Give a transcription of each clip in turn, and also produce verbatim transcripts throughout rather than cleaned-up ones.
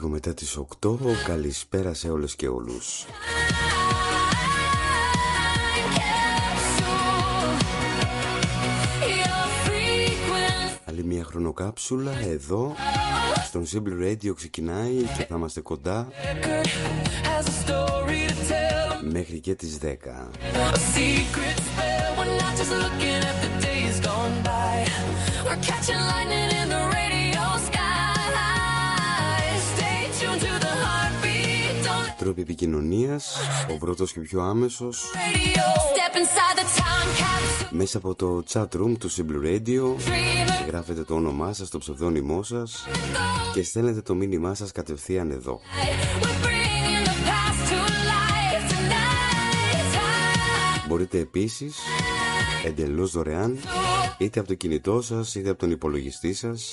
Λίγο μετά τις οκτώ, καλησπέρα σε όλες και όλους. Άλλη μια χρονοκάψουλα εδώ στον Simple Radio ξεκινάει και θα είμαστε κοντά μέχρι και τις δέκα. Τρόποι επικοινωνίας, ο πρώτος και πιο άμεσος μέσα από το chat room του Simple Radio. Γράφετε το όνομά σας, το ψευδόνυμό σας και στέλνετε το μήνυμά σας κατευθείαν εδώ. Μπορείτε επίσης εντελώς δωρεάν, είτε από το κινητό σας είτε από τον υπολογιστή σας,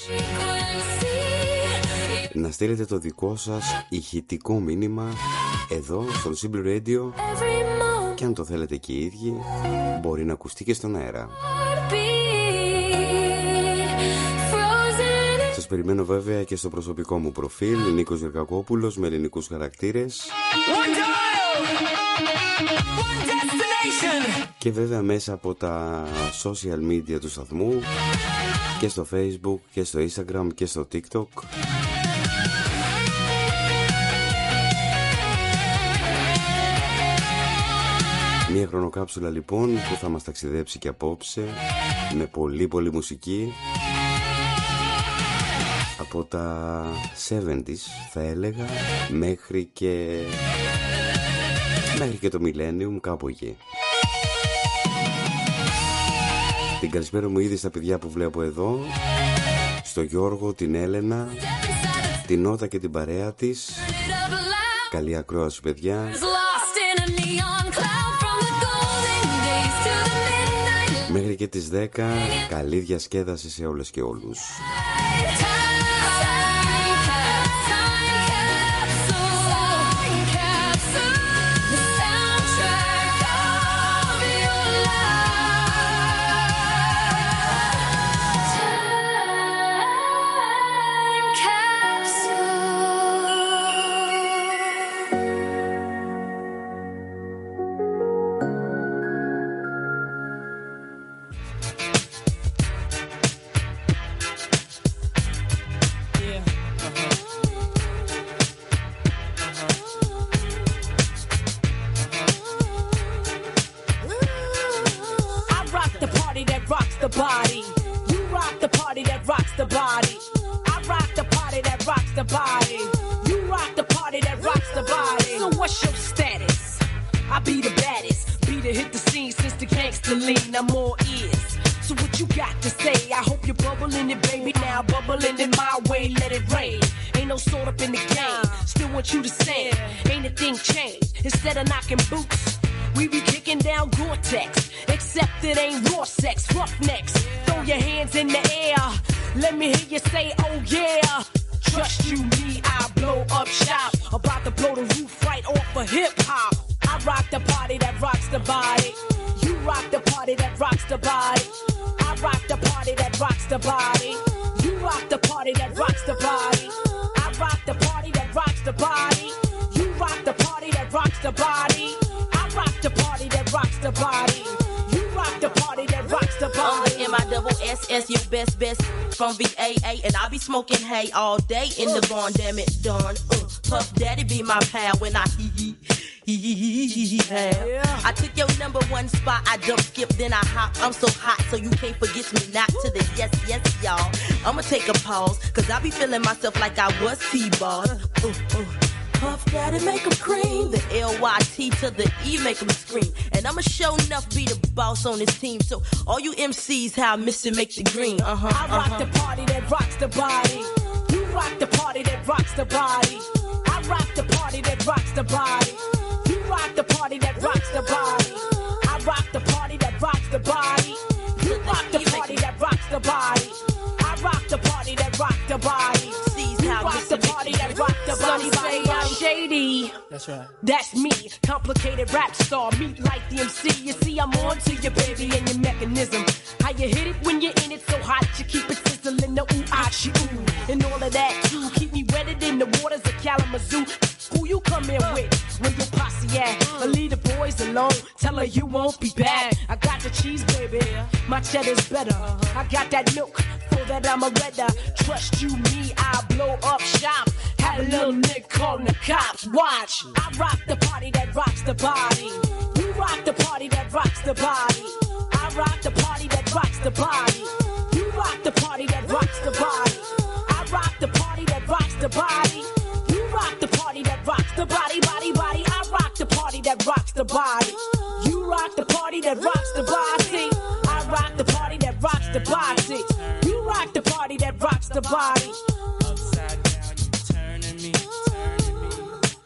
να στείλετε το δικό σας ηχητικό μήνυμα εδώ στο Simple Radio, και αν το θέλετε και οι ίδιοι μπορεί να ακουστεί και στον αέρα. Σας περιμένω βέβαια και στο προσωπικό μου προφίλ Νίκος Γερκακόπουλος με ελληνικούς χαρακτήρες, και βέβαια μέσα από τα social media του σταθμού και στο Facebook και στο Instagram και στο TikTok. Μια χρονοκάψουλα λοιπόν που θα μας ταξιδέψει και απόψε με πολύ πολύ μουσική από τα εβδομήντα θα έλεγα μέχρι και μέχρι και το Millennium, κάπου εκεί. Την καλησπέρα μου ήδη στα παιδιά που βλέπω εδώ, στο Γιώργο, την Έλενα, την Ότα και την παρέα της. Καλή ακρόαση παιδιά. Μέχρι και τις δέκα, καλή διασκέδαση σε όλες και όλους. Smoking hay all day in the barn, damn it, darn. Uh, Puff Daddy be my pal when I hee hee hee hee hee hee yeah. I took your number one spot, I jump, skip, then I hop. I'm so hot, so you can't forget me not to the yes, yes, y'all. I'ma take a pause, cause I be feeling myself like I was T-Boss. Uh, uh. Puff Daddy make 'em cream. The L Y T to the E make 'em scream. And I'ma show enough be the boss on this team. So all you M Cs, how I miss it make the green. Uh-huh, I rock uh-huh. the party that rocks the body. You rock the party that rocks the body. I rock the party that rocks the body. You rock the party that rocks the body. I rock the party that rocks the body. You rock the party that rocks the body. I rock the party that rocks the body. You rock the party that rock the body. Say I'm shady. That's right. That's me. Complicated rap star. Meet like the M C. You see, I'm on to your baby and your mechanism. How you hit it when you're in it so hot. You keep it sizzling. The ooh, ah, she ooh. And all of that too. Keep me wetted in the waters of Cali. do. Who you come in with? When your posse at? But leave the boys alone. Tell her you won't be back. I got the cheese, baby. My cheddar's better. I got that milk. For that I'm a redder. Trust you, me, I'll blow up shop. Have a little nick calling the cops. Watch. I rock the party that rocks the body. You rock the party that rocks the body. I rock the party that rocks the body. You rock the party that rocks the body. I rock the party that rocks the body. You rock the party that rocks the body, body, body. I rock the party that rocks the body. You rock the party that rocks the body. I rock the party that rocks the body. You rock the party that rocks the body. Upside down, you turning me, turning me.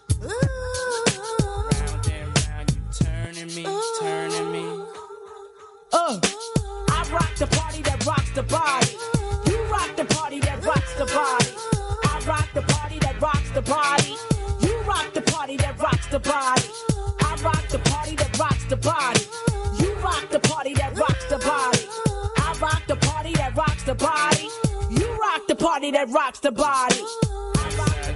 Round and round, you turning me, turning me. Uh, I rock the party that rocks the body. You rock the party that rocks the body. I rock the party that rocks the body. You rock the party that rocks the body. I rock the party that rocks the body. You rock the party that rocks the body. I rock the party that rocks the body. You rock the party that rocks the body. I rock the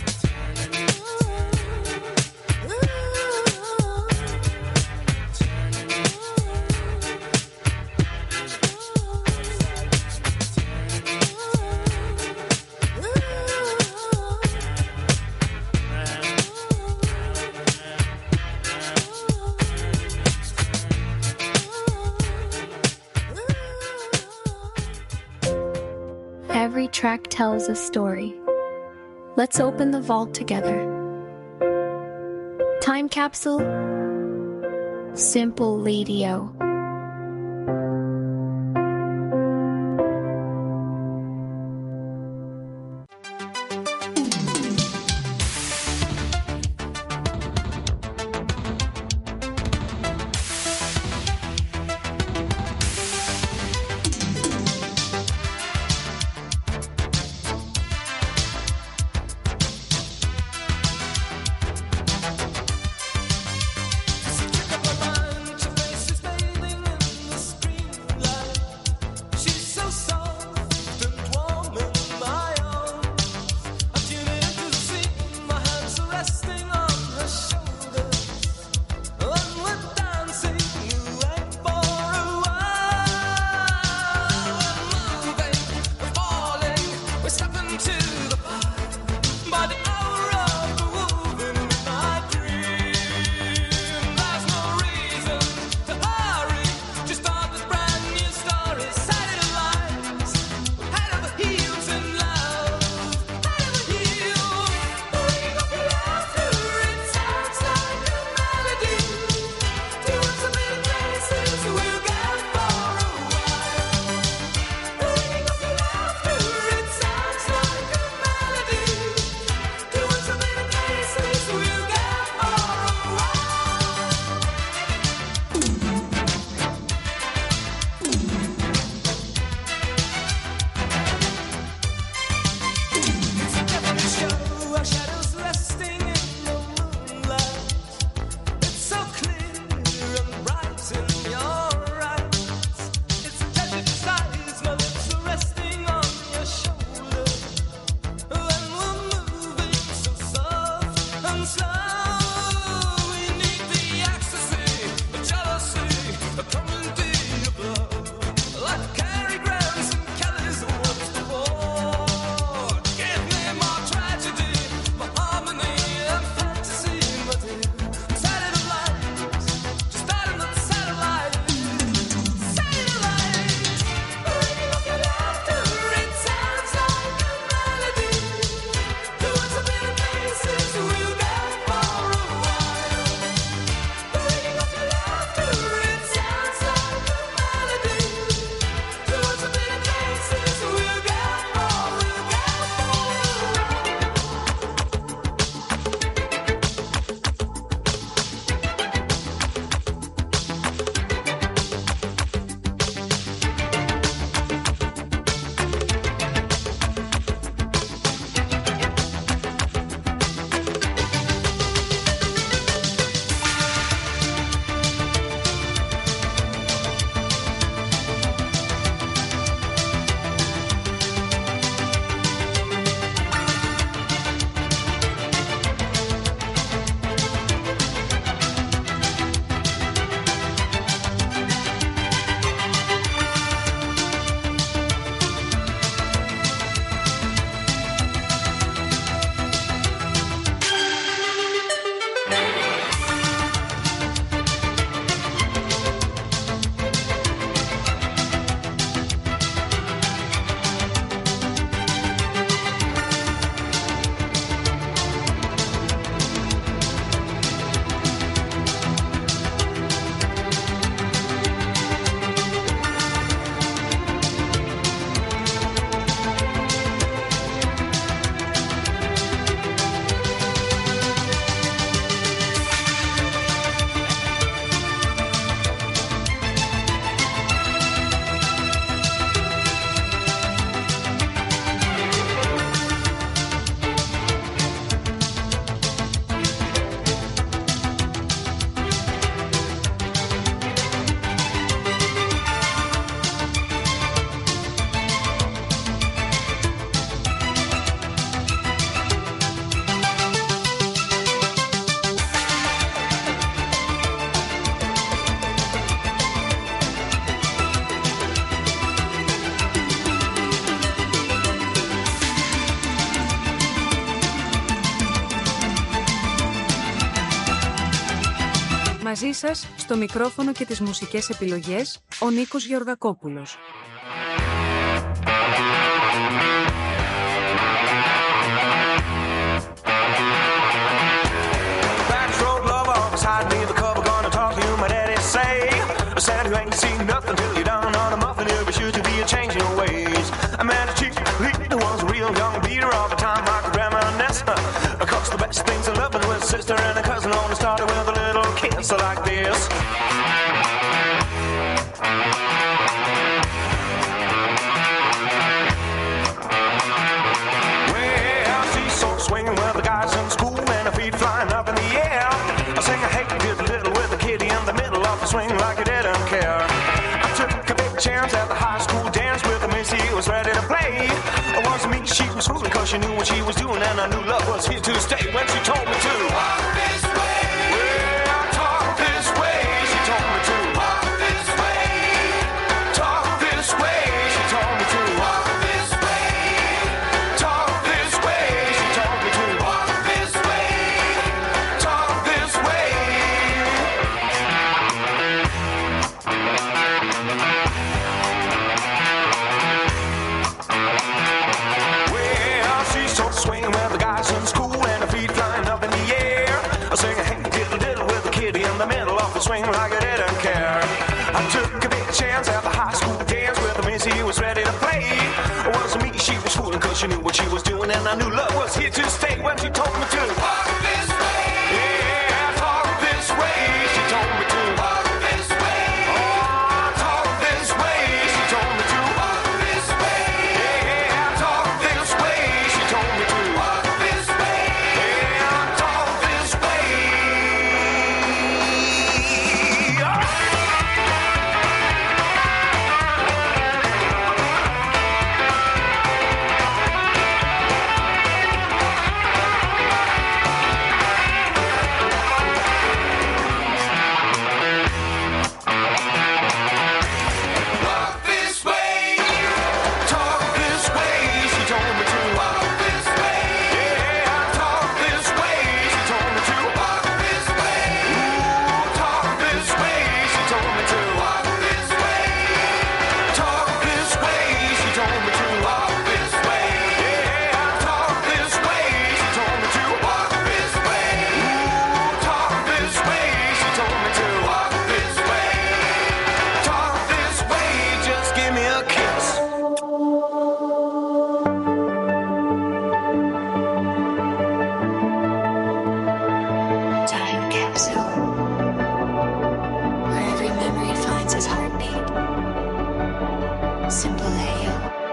Every track tells a story. Let's open the vault together. Time capsule, Simple Radio. Baby Μαζί σας, στο μικρόφωνο και τις μουσικές επιλογές, ο Νίκος Γεωργακόπουλος. Said you ain't seen nothing till you're down on a muffin. You'll be sure to be a change in your ways. I met a chick who was a real young beater all the time I could reminisce. Of course, the best things in loving with a sister and a cousin only started with a little kiss like this. Well, she's so swinging with the guys in school and her feet flying up in the air. I sing a hey, did little with the kitty in the middle of the swing like it didn't care. I took a big chance at the high school dance with a missy who was ready to play. It wasn't me, she was fooling cause she knew what she was doing and I knew love was here to stay when she told me to walk this way. Well, talk this way, she told me to walk this way. Talk this way, she told me to walk this way. Talk this way, she told me to walk this way. Talk this way. Well, she's so swinging with the guys in school and her feet flying up in the air. I sing a hey diddle diddle with the kitty in the middle of the swing like I didn't care. I took a big chance at the high school dance with a missy who was ready to play. It wasn't me, she was fooling cause she knew what she was doing and I knew love was here to stay when she told me to walk this way. Yeah, talk this way, she told me to walk this way. Oh, talk this way, she told me to walk this way. Yeah, talk this way, she told me to walk this way. Yeah, talk this way. Walk this way, talk this way, she told me to walk this way. Yeah, talk this way, she told me to walk this way. Ooh, talk this way, she told me to walk this way. Talk this way, she told me to walk this way. Yeah, talk this way, she told me to walk this way. Ooh, talk this way, she told me to walk this way. Talk this way, just give me a kiss. Time capsule, where every memory finds its heartbeat. Simple A O.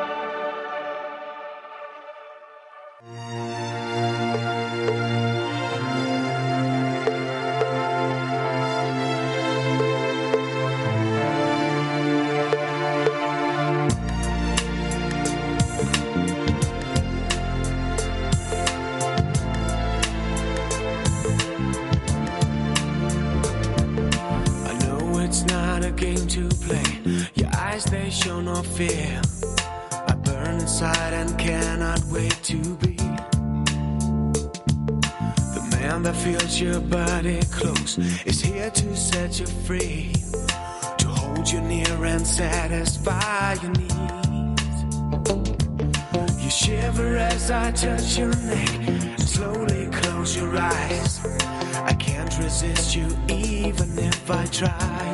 I know it's not a game to play. Your eyes, they show no fear. I burn inside and cannot wait to be the man that feels your body close, is here to set you free, to hold you near and satisfy your needs. You shiver as I touch your neck and slowly close your eyes. I can't resist you even if I try.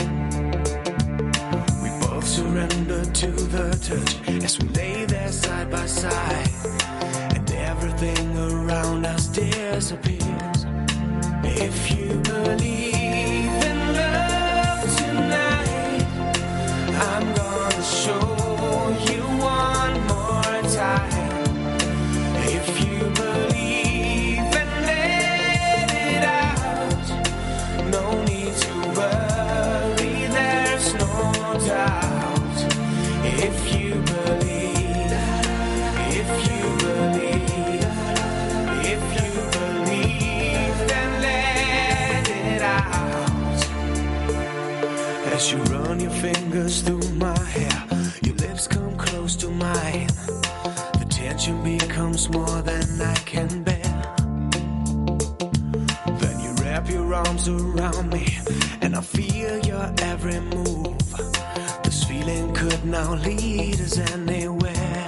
We both surrender to the touch as we lay there side by side, and everything around us disappears. If you believe in love tonight, I'm gonna show you one more time. If you believe and let it out, no need to worry, there's no doubt. If you believe, if you believe, if you believe, then let it out. As you run your fingers through my hair, your lips come close to mine. The tension becomes more than I can bear. Then you wrap wrap your arms around me, and I feel your every move. This feeling could now lead us anywhere.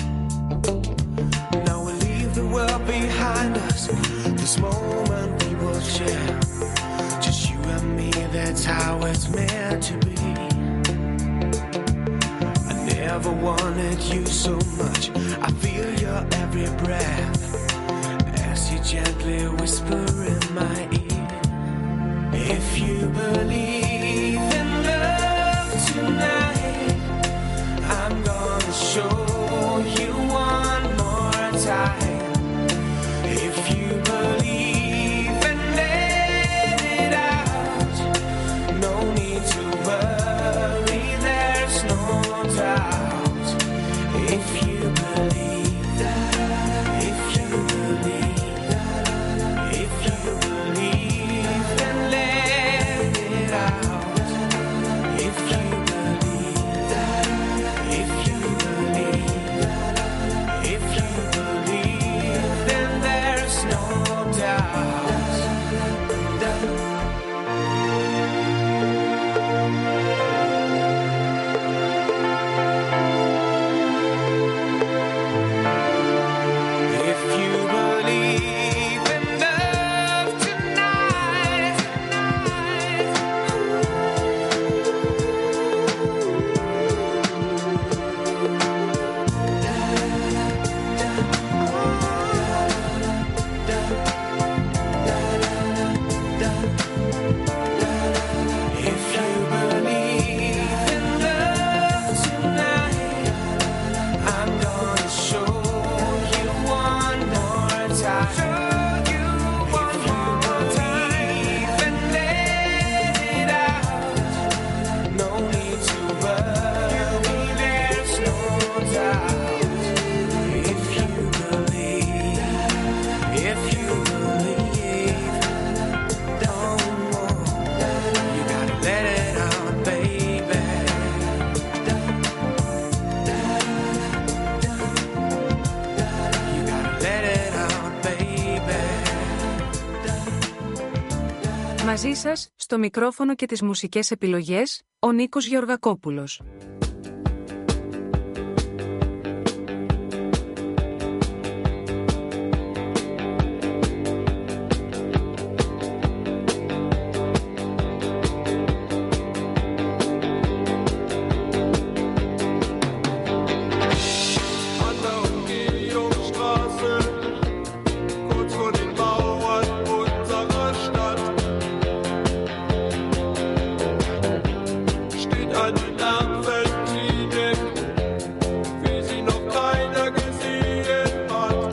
Now we'll leave the world behind us. This moment we will share, just you and me, that's how it's meant to be. I never wanted you so much. I feel your every breath as you gently whisper in my ear. If you believe in love tonight, I'm gonna show you one more time. If you believe and let it out, no need to worry, there's no doubt. If you believe that, if you believe that, if you believe, then let it out. If you believe that, if you believe that, if you believe, then there's no doubt. If you believe in love tonight, if you believe in love tonight, I'm gonna show you one more time. Show you one more time. And let it out. No need to worry, there's no doubt. If you believe, if you believe, don't move. You gotta let it out, baby. You gotta let it out, baby. Μαζί σας, στο μικρόφωνο και τις μουσικές επιλογές, ο Νίκος Γεωργακόπουλος. An der Umgehungsstraße, kurz vor den Mauern unserer Stadt, steht eine Nervenklinik, wie sie noch keiner gesehen hat.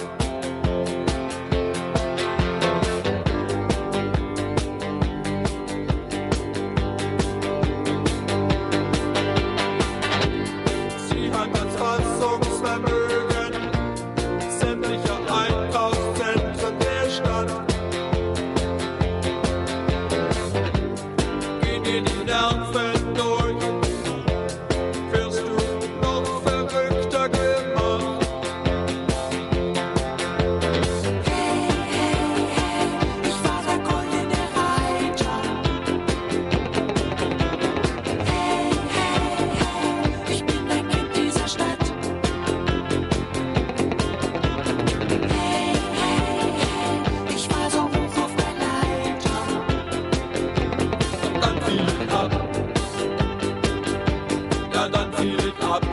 Sie hat das Fassungsvermögen sämtlicher Einkaufszentren der Stadt. Geh dir die Nerven durch, wirst du noch verrückter gemacht. Ich war der goldene Reiter. Hey, hey, hey, ich bin ein Kind dieser Stadt. Hey, hey, hey, ich war so hoch auf der Leiter. Dann fiel ich ab. Ja, dann fiel ich ab.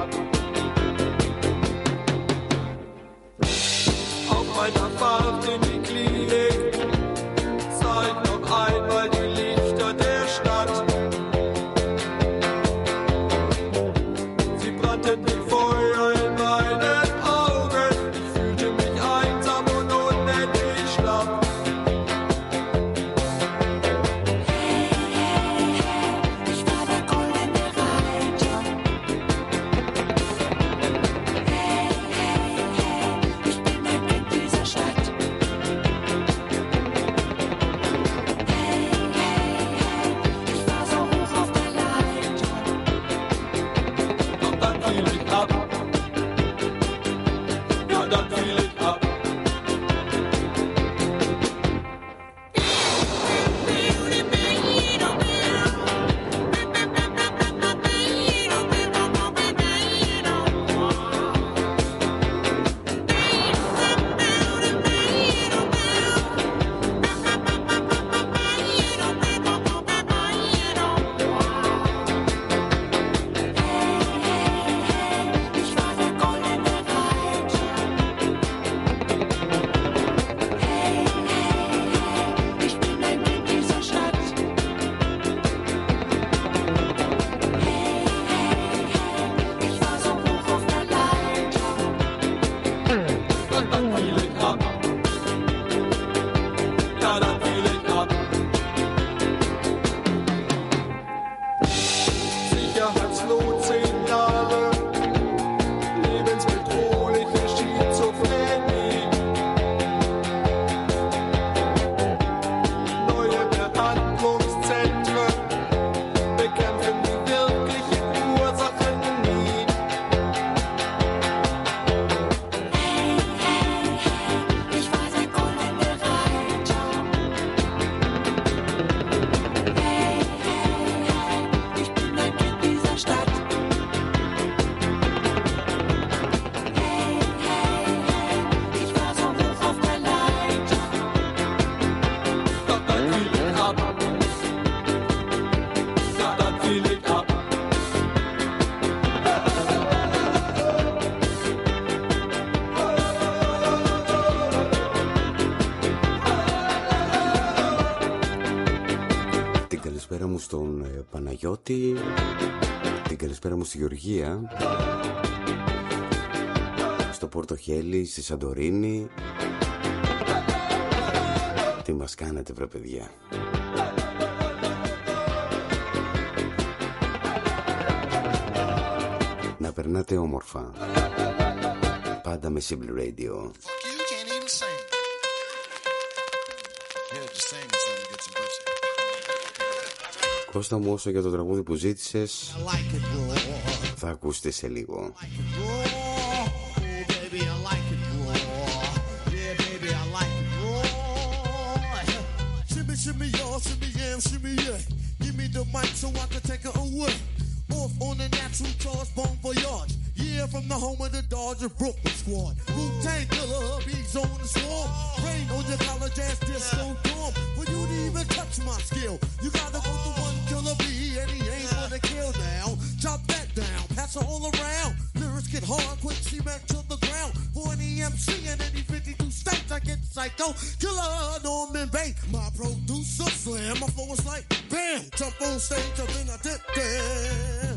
Auf meiner Fahrt in die Klinik sah ich noch einmal die Lichter der Stadt. Sie brannten wie Feuer in meinen Augen. Ich fühlte mich einsam und unendlich schlapp. Ich war der goldene Reiter. Παναγιώτη. Την καλησπέρα μου στη Γεωργία, στο Πορτοχέλι, στη Σαντορίνη. Τι μας κάνετε βρε παιδιά. Να περνάτε όμορφα. Πάντα με Simple Radio. Κώστα μου, όσο για το τραγούδι που ζήτησες θα ακούσετε σε λίγο. Shimmy y'all, shimmy yeah, shimmy yeah. Give me the mic so I can take it away. Off on a natural charge, bon voyage. Yeah, from the home of the Dodger Brooklyn squad. Wu-Tang Killer, hubby's on the swarm. Rain on your college ass disco dorm. For you to even touch my skill, you gotta go to one killer B, and he ain't gonna kill now. Chop that down, pass it all around. Lyrics get hard, quick cement to the ground. For an E M C in any fifty-two states, I get psycho. Killer Norman Bates, my producer slam. My flow was like bam, jump on stage and then I dip there.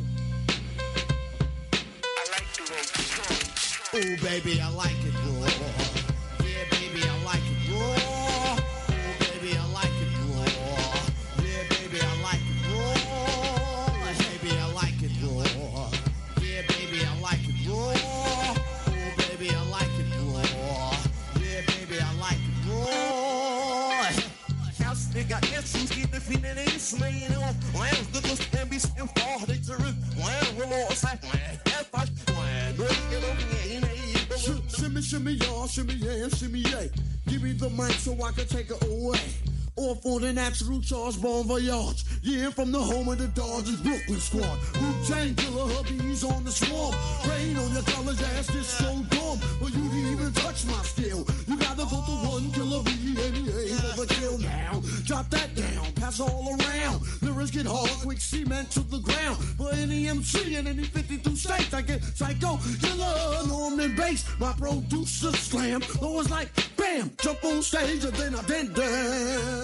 I like to roll strong. Oh baby, I like it raw. Yeah, baby, I like it raw. Oh baby, I like it raw. Yeah, baby, I like it raw. Baby, I like it raw. Yeah, baby, I like it raw. Oh baby, I like it raw. Yeah, baby, I like it raw. House they got essence, keep the feeling ain't slaying off. Lambs, the ghost can be still far. They turn. Lamb, remorse, like land. F I, land. Get over here. Shimmy, shimmy, y'all, shimmy, yeah, shimmy, yeah. Give me the mic so I can take it away. Off on a natural charge, bon voyage. Yeah, from the home of the Dodgers Brooklyn squad. Wu-Tang Killer, hubby's on the swarm. Rain on your college ass, disco dorm. For you to even touch my skill, you gotta go to one killer B, and he ain't gonna kill now. Drop that down, pass all around. Lyrics get hard, quick cement to the ground. For any M C in any fifty-two states, I get psycho, killer, Norman Bates. My producer slam, always like bam, jump on stage and then I did that.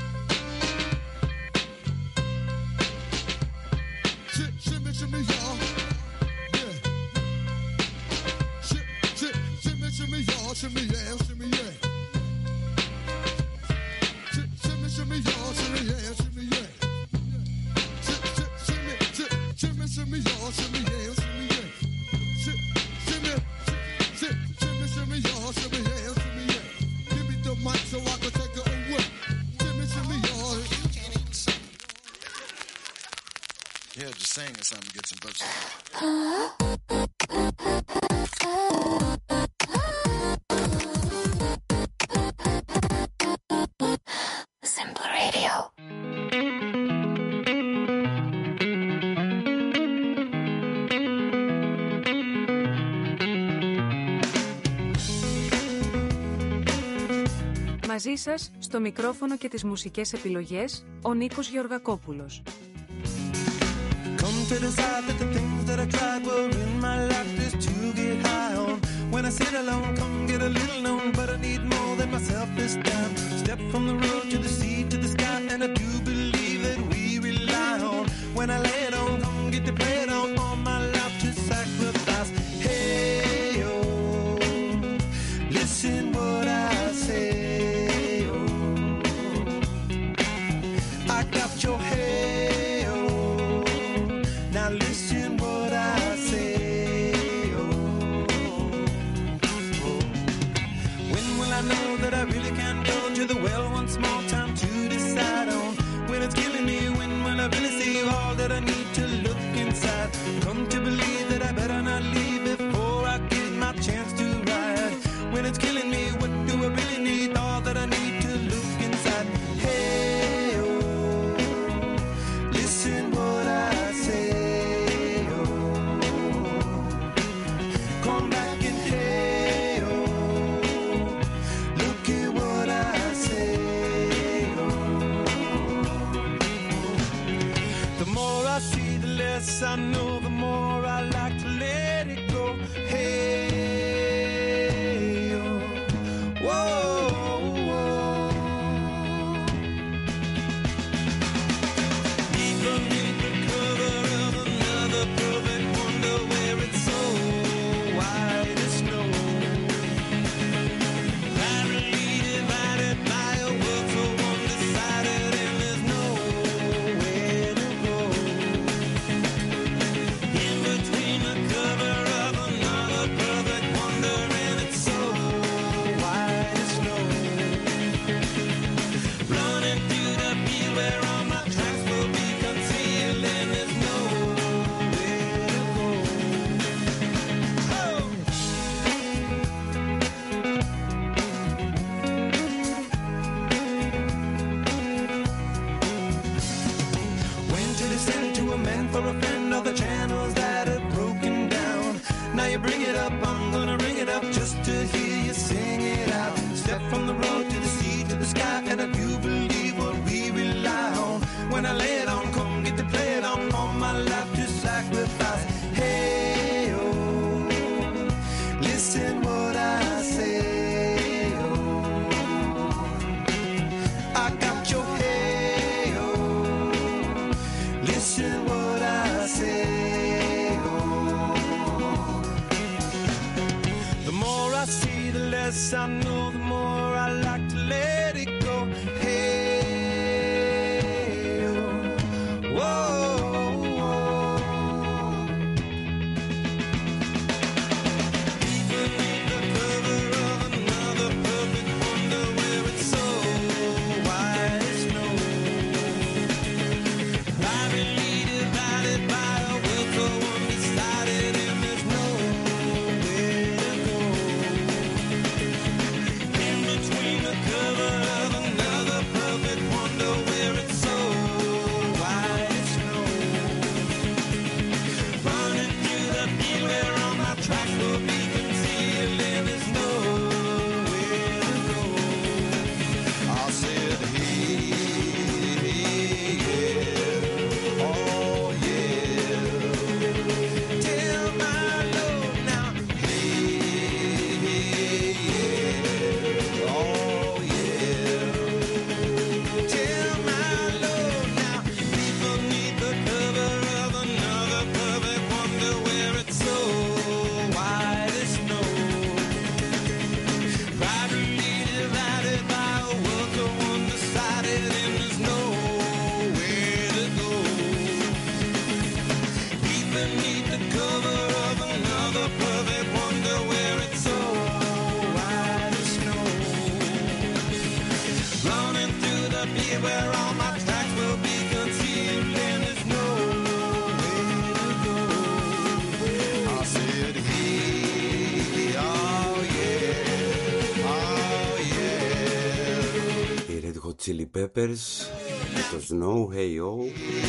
Shimmy, shimmy, y'all. Yeah. Shimmy, shimmy, y'all. Shimmy, yeah, shimmy, yeah. Shimmy, shimmy, y'all. Shimmy, yeah, shimmy, yeah. Shimmy, shimmy, shimmy, y'all. Shimmy, yeah, shimmy, yeah. Shimmy, shimmy, shimmy, y'all. Shimmy, yeah, shimmy, yeah. Give me the mic so I can take it away. Shimmy, shimmy, y'all. Yeah, just sing or something, get some books. Simple Radio. Μαζί σας, στο μικρόφωνο και τις μουσικές επιλογές, ο Νίκος Γεωργακόπουλος. Come to decide that the things that I tried were in my life just to get high on. When I sit alone, come get a little known, but I need more than myself this time. Step from the road to the sea to the sky, and I do believe that we rely on. When I lay it on, come get to play it on, all my life to sacrifice. Hey, oh, listen what I say. Oh, I got your head. Now listen what I say. Oh, oh. When will I know that I really can go to the well once more? Time to decide on when it's killing me. When will I really see all that I need to look inside? Come to believe that I better not leave before I get my chance to ride. When it's killing me, what do I really need? All that I need to look inside. Hey, oh, listen what I say. I know the more I like to let it go. Hey, oh, whoa, whoa. Even in the I know, the more I like to let it go. Hey, oh, whoa, whoa. Beneath the cover of another perfect wonder where it's so white as snow. Privately divided by a will so undecided, and there's nowhere to go. In between the cover of another perfect wonder where it's so white as snow. Running through the field where all my tracks will be concealed, and there's nowhere to go. I said, hey, yeah, oh yeah. Tell my love now, hey, yeah, oh yeah. Tell my love now, deep beneath the cover of another perfect wonder where it's so white as snow. Privately divided by a world so undecided, and there's nowhere to go. Deep beneath the cover of another perfect wonder where it's so white as snow. Running through the beat where all my tracks will be concealed, and there's nowhere to go. I said, hey, oh yeah, oh yeah. Οι Red Hot Chili Peppers με το Snow, Hey Oh.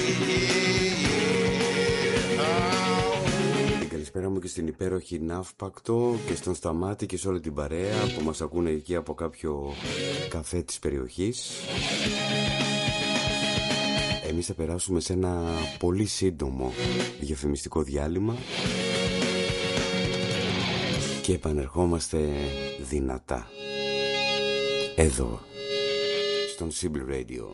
Την καλησπέρα μου και στην υπέροχη Ναύπακτο και στον Σταμάτη και σε όλη την παρέα που μας ακούνε εκεί από κάποιο καφέ της περιοχής. Εμείς θα περάσουμε σε ένα πολύ σύντομο διαφημιστικό διάλειμμα και επανερχόμαστε δυνατά εδώ στον Simple Radio.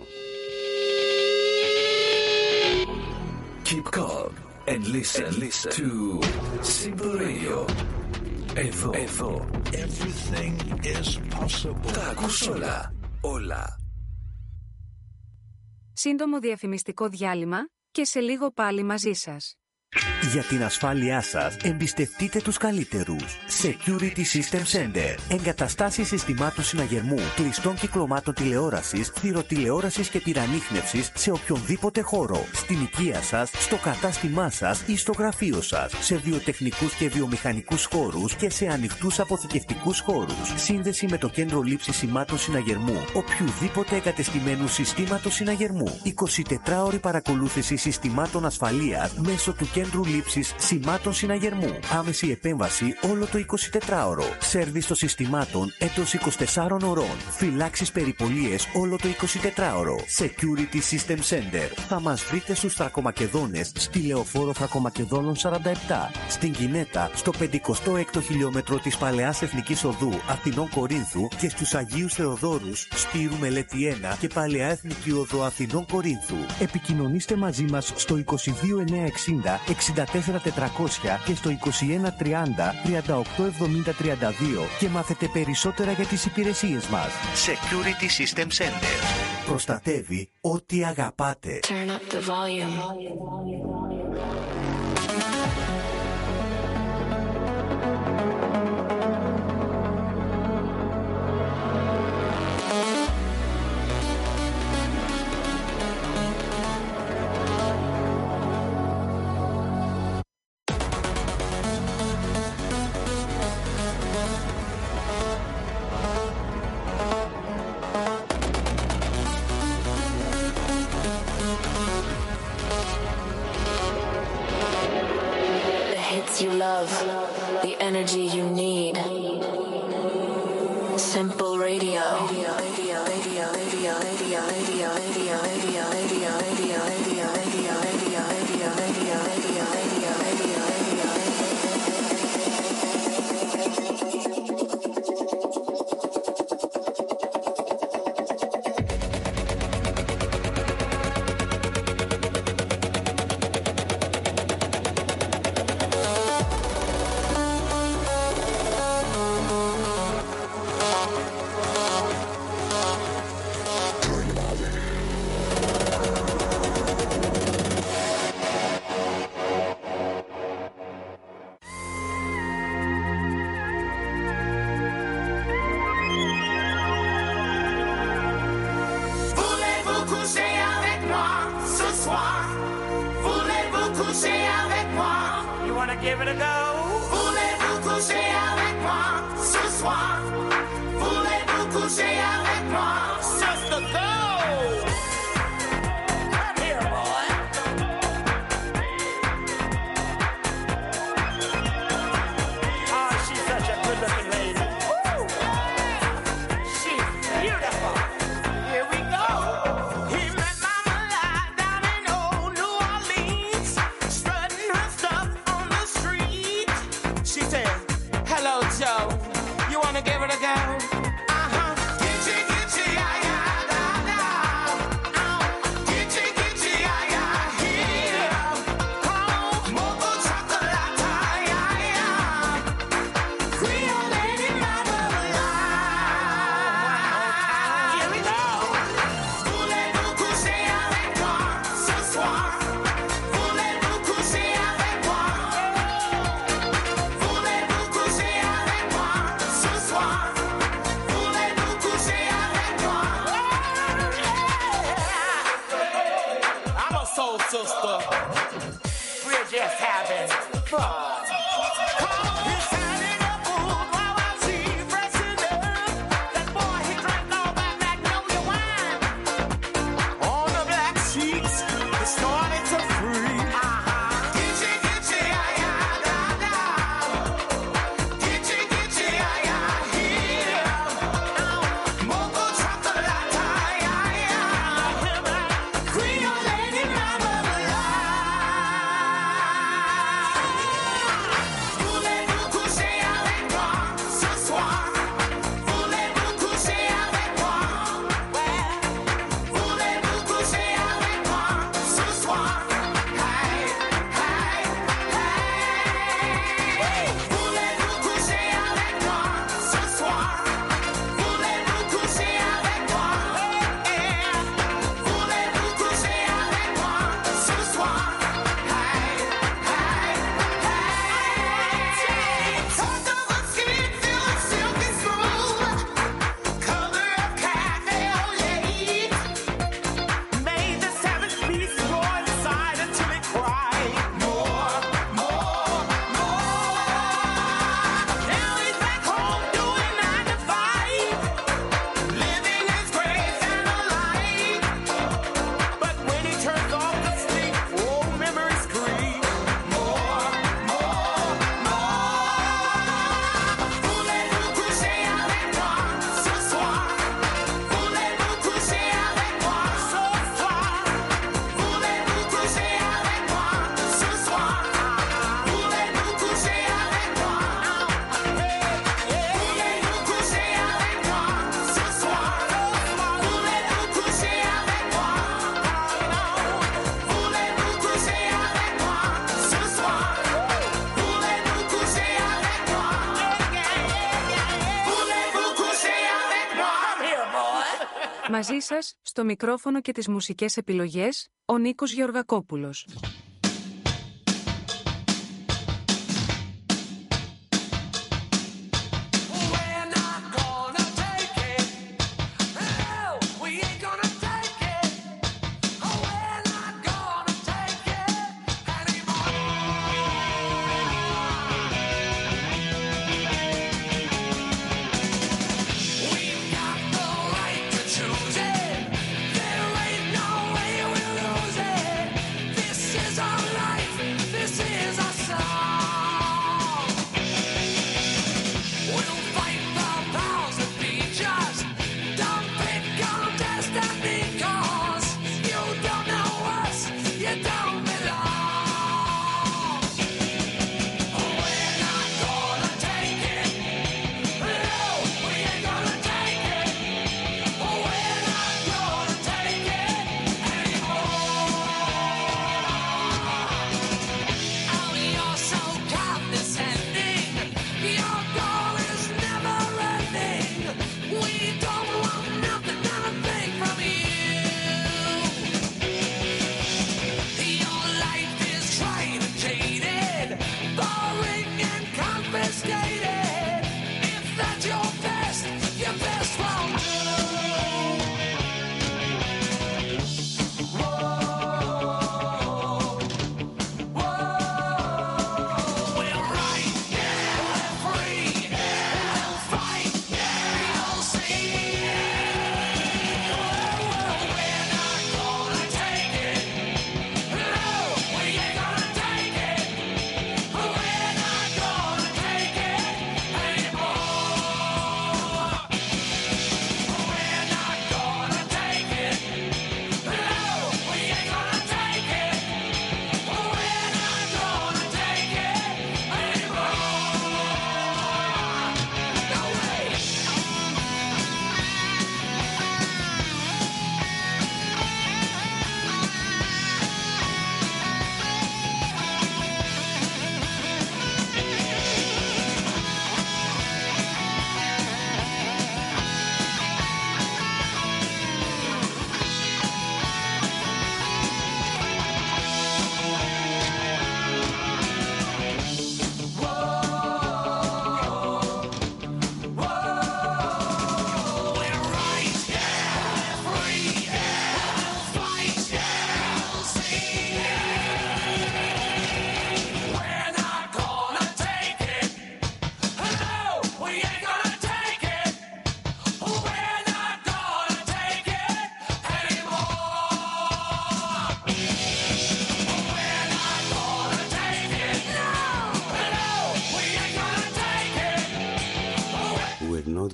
Keep calm and listen, listen to Simple Radio. Εδώ, εδώ. Everything is possible. Τα ακούς όλα, όλα. Σύντομο διαφημιστικό διάλειμμα και σε λίγο πάλι μαζί σας. Για την ασφάλειά σας, εμπιστευτείτε τους καλύτερους. Security System Center. Εγκαταστάσεις συστημάτων συναγερμού, κλειστών κυκλωμάτων τηλεόρασης, θηροτηλεόρασης και τυραννίχνευσης σε οποιονδήποτε χώρο. Στην οικία σας, στο κατάστημά σας ή στο γραφείο σας. Σε βιοτεχνικούς και βιομηχανικούς χώρους και σε ανοιχτούς αποθηκευτικούς χώρους. Σύνδεση με το κέντρο λήψης σημάτων συναγερμού, οποιοδήποτε εγκατεστημένου συστήματος συναγερμού. εικοσιτετράωρη παρακολούθηση συστημάτων ασφαλείας μέσω του κέντρου λήψης σημάτων συναγερμού. Άμεση επέμβαση όλο το εικοσιτετράωρο. Σέρβις των συστημάτων εντός είκοσι τεσσάρων ωρών. Φυλάξεις περιπολίες όλο το εικοσιτετράωρο. Security System Center. Θα μας βρείτε στους Θρακομακεδόνες, στη Λεωφόρο Θρακομακεδόνων σαράντα επτά. Στην Κινέτα, στο πενηκοστό έκτο χιλιόμετρο της Παλαιάς Εθνικής Οδού Αθηνών Κορίνθου και στους Αγίους Θεοδόρους, Σπύρου Μελέτη ένα και Παλαιά Εθνική Οδό Αθηνών Κορίνθου. Επικοινωνήστε μαζί μας στο είκοσι δύο εννιακόσια εξήντα εξήντα τέσσερα τετρακόσια και στο είκοσι ένα τριάντα τριάντα οκτώ εβδομήντα τριάντα δύο και μάθετε περισσότερα για τις υπηρεσίες μας. Security System Center. Προστατεύει ό,τι αγαπάτε. Turn up the volume. You love, the energy you need. Simple Radio. Radio, radio, radio, radio, radio, radio, radio, radio, radio, radio, radio, radio, radio, radio, radio, radio, radio, radio, radio. wanna give it a go? Voulez-vous coucher avec moi ce soir? Voulez-vous coucher avec moi? Sister, go! Come here, boy. Oh, she's such a good-looking lady. Woo! She's beautiful. Here we go. He met Mama Lie down in old New Orleans, strutting her stuff on the street. She said, hello, Joe. You wanna give it a go? Uh-huh. Gitchy, gitchy, yeah, yeah, da, da. Oh, gitchy, gitchy, yeah, yeah, here. Oh, mocha chocolate, yeah, yeah. Creole lady, Mama Lie. Here we go. Voulez-vous coucher avec moi ce soir? Voulez-vous coucher avec moi? Voulez-vous coucher avec moi ce soir? Voulez-vous coucher avec moi? I'm a soul sister. We're just having fun. He's handing a fool while I see freshen up. That boy, he drank all that Magnolia wine. On the black sheets, he started to freeze. Gitchy, gitchy, yeah, yeah, da, da. Gitchy, gitchy, yeah, yeah, here. Mocha chocolate, yeah, yeah. Creole lady, Mama Voulez-vous coucher avec moi ce soir? Voulez-vous coucher avec moi? Voulez-vous coucher avec moi ce soir? Hey, hey, hey. Voulez-vous coucher avec moi ce soir? Voulez-vous coucher avec moi? Voulez-vous coucher avec moi ce soir? Hey, hey, hey. Touch of her skin feels silky smooth, color of cafe au lait. Made the seventh piece roar inside until it cried more, more, more. Now he's back home doing nine to five, living his grace and a life. But when he turns off to sleep, old memories creep. More, more, more. Voulez-vous coucher avec moi ce soir? Voulez-vous coucher avec moi ce soir? Voulez-vous coucher avec moi ce soir? Voulez-vous coucher avec moi? Voulez-vous coucher avec moi ce soir? Voulez-vous coucher avec moi? Voulez-vous coucher avec moi ce soir? Voulez-vous coucher avec moi? Voulez-vous coucher avec moi? Come here, boy. Μαζί σας, στο μικρόφωνο και τις μουσικές επιλογές, ο Νίκος Γεωργακόπουλος. We're not gonna take it. Hell, we ain't gonna take it. Oh, we're not gonna take it anymore. We've got the right to choose it. There ain't no way we'll lose it. This is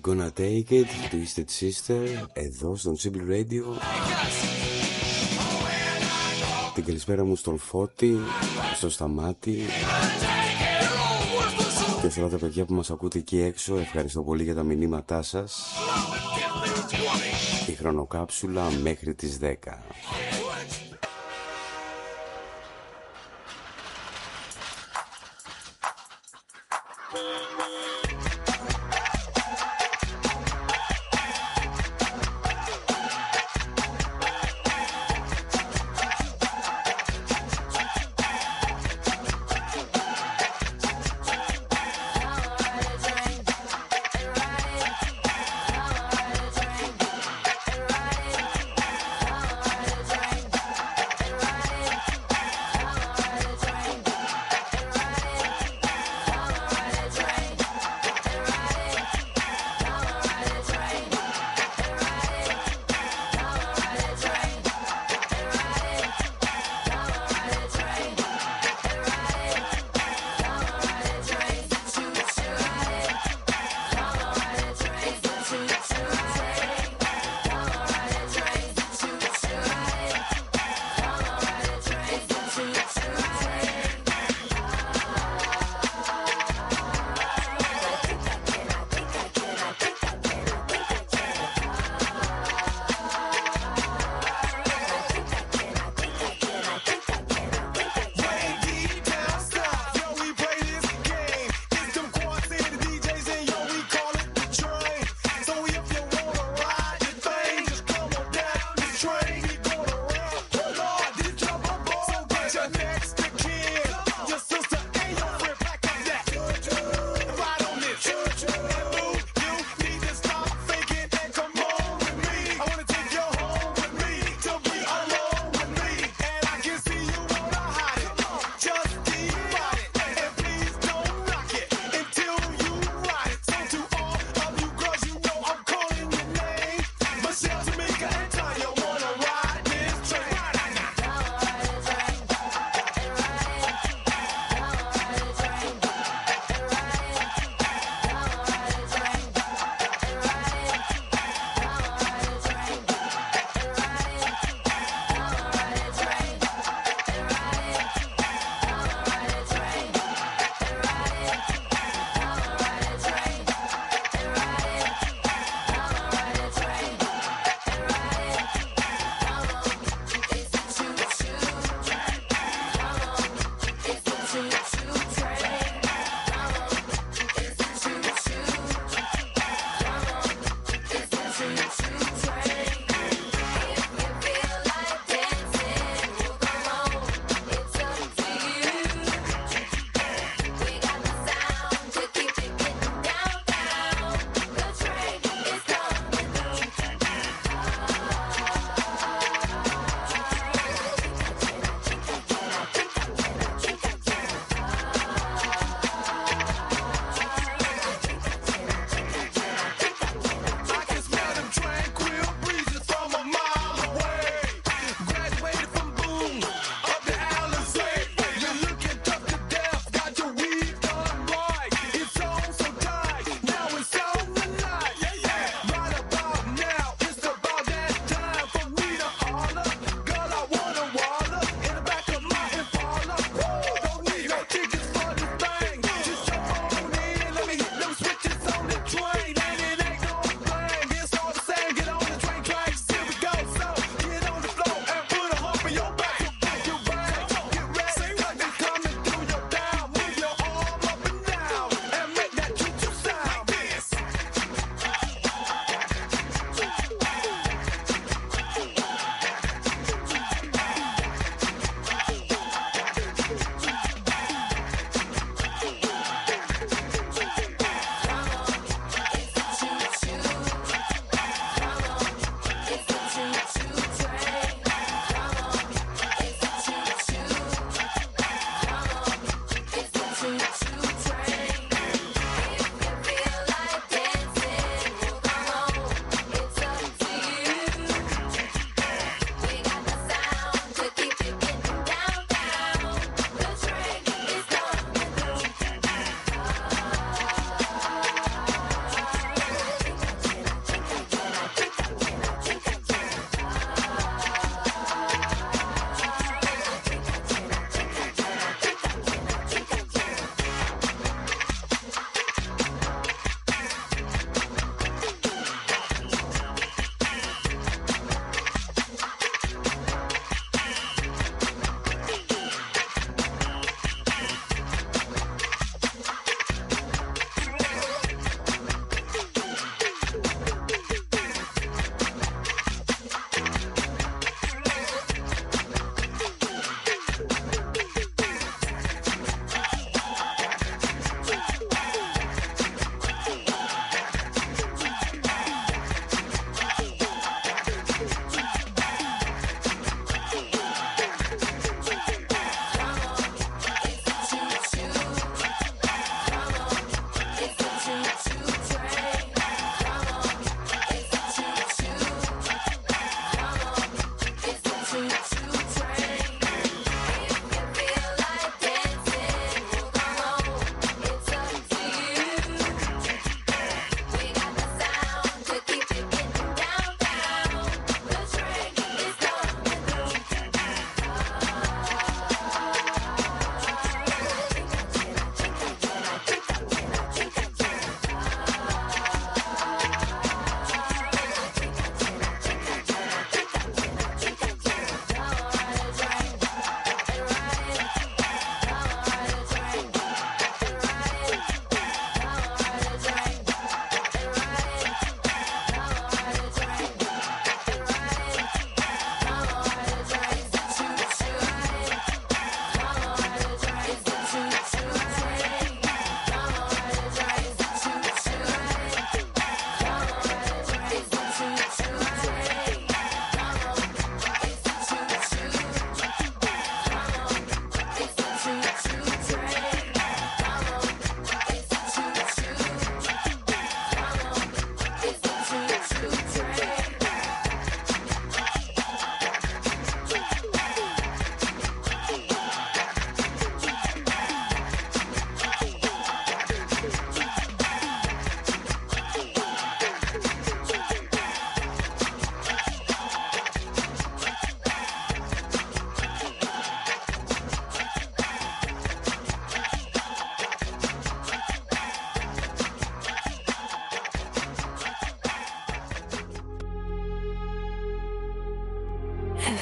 Gonna Take It, Twisted Sister, εδώ στον Simple Radio. Την καλησπέρα μου στον Φώτη, στο Σταμάτη και σε όλα τα παιδιά που μας ακούτε εκεί έξω. Ευχαριστώ πολύ για τα μηνύματά σας. Η χρονοκάψουλα μέχρι τις δέκα.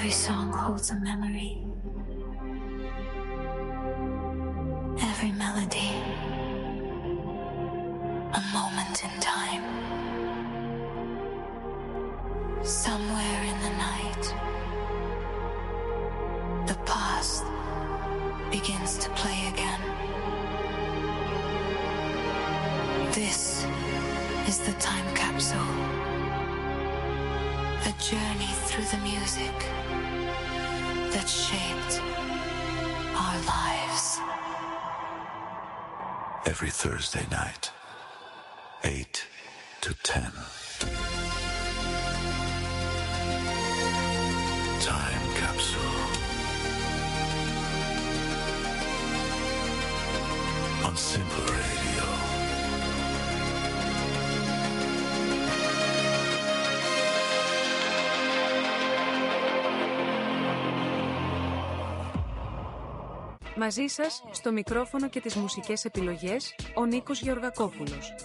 Every song holds a memory. Every melody, a moment in time. Somewhere in the night, the past begins to play again. This is the time capsule, a journey through the music that shaped our lives. Every Thursday night, eight to ten. Time capsule. On Simple Radio. Μαζί σας, στο μικρόφωνο και τις μουσικές επιλογές, ο Νίκος Γεωργακόπουλος.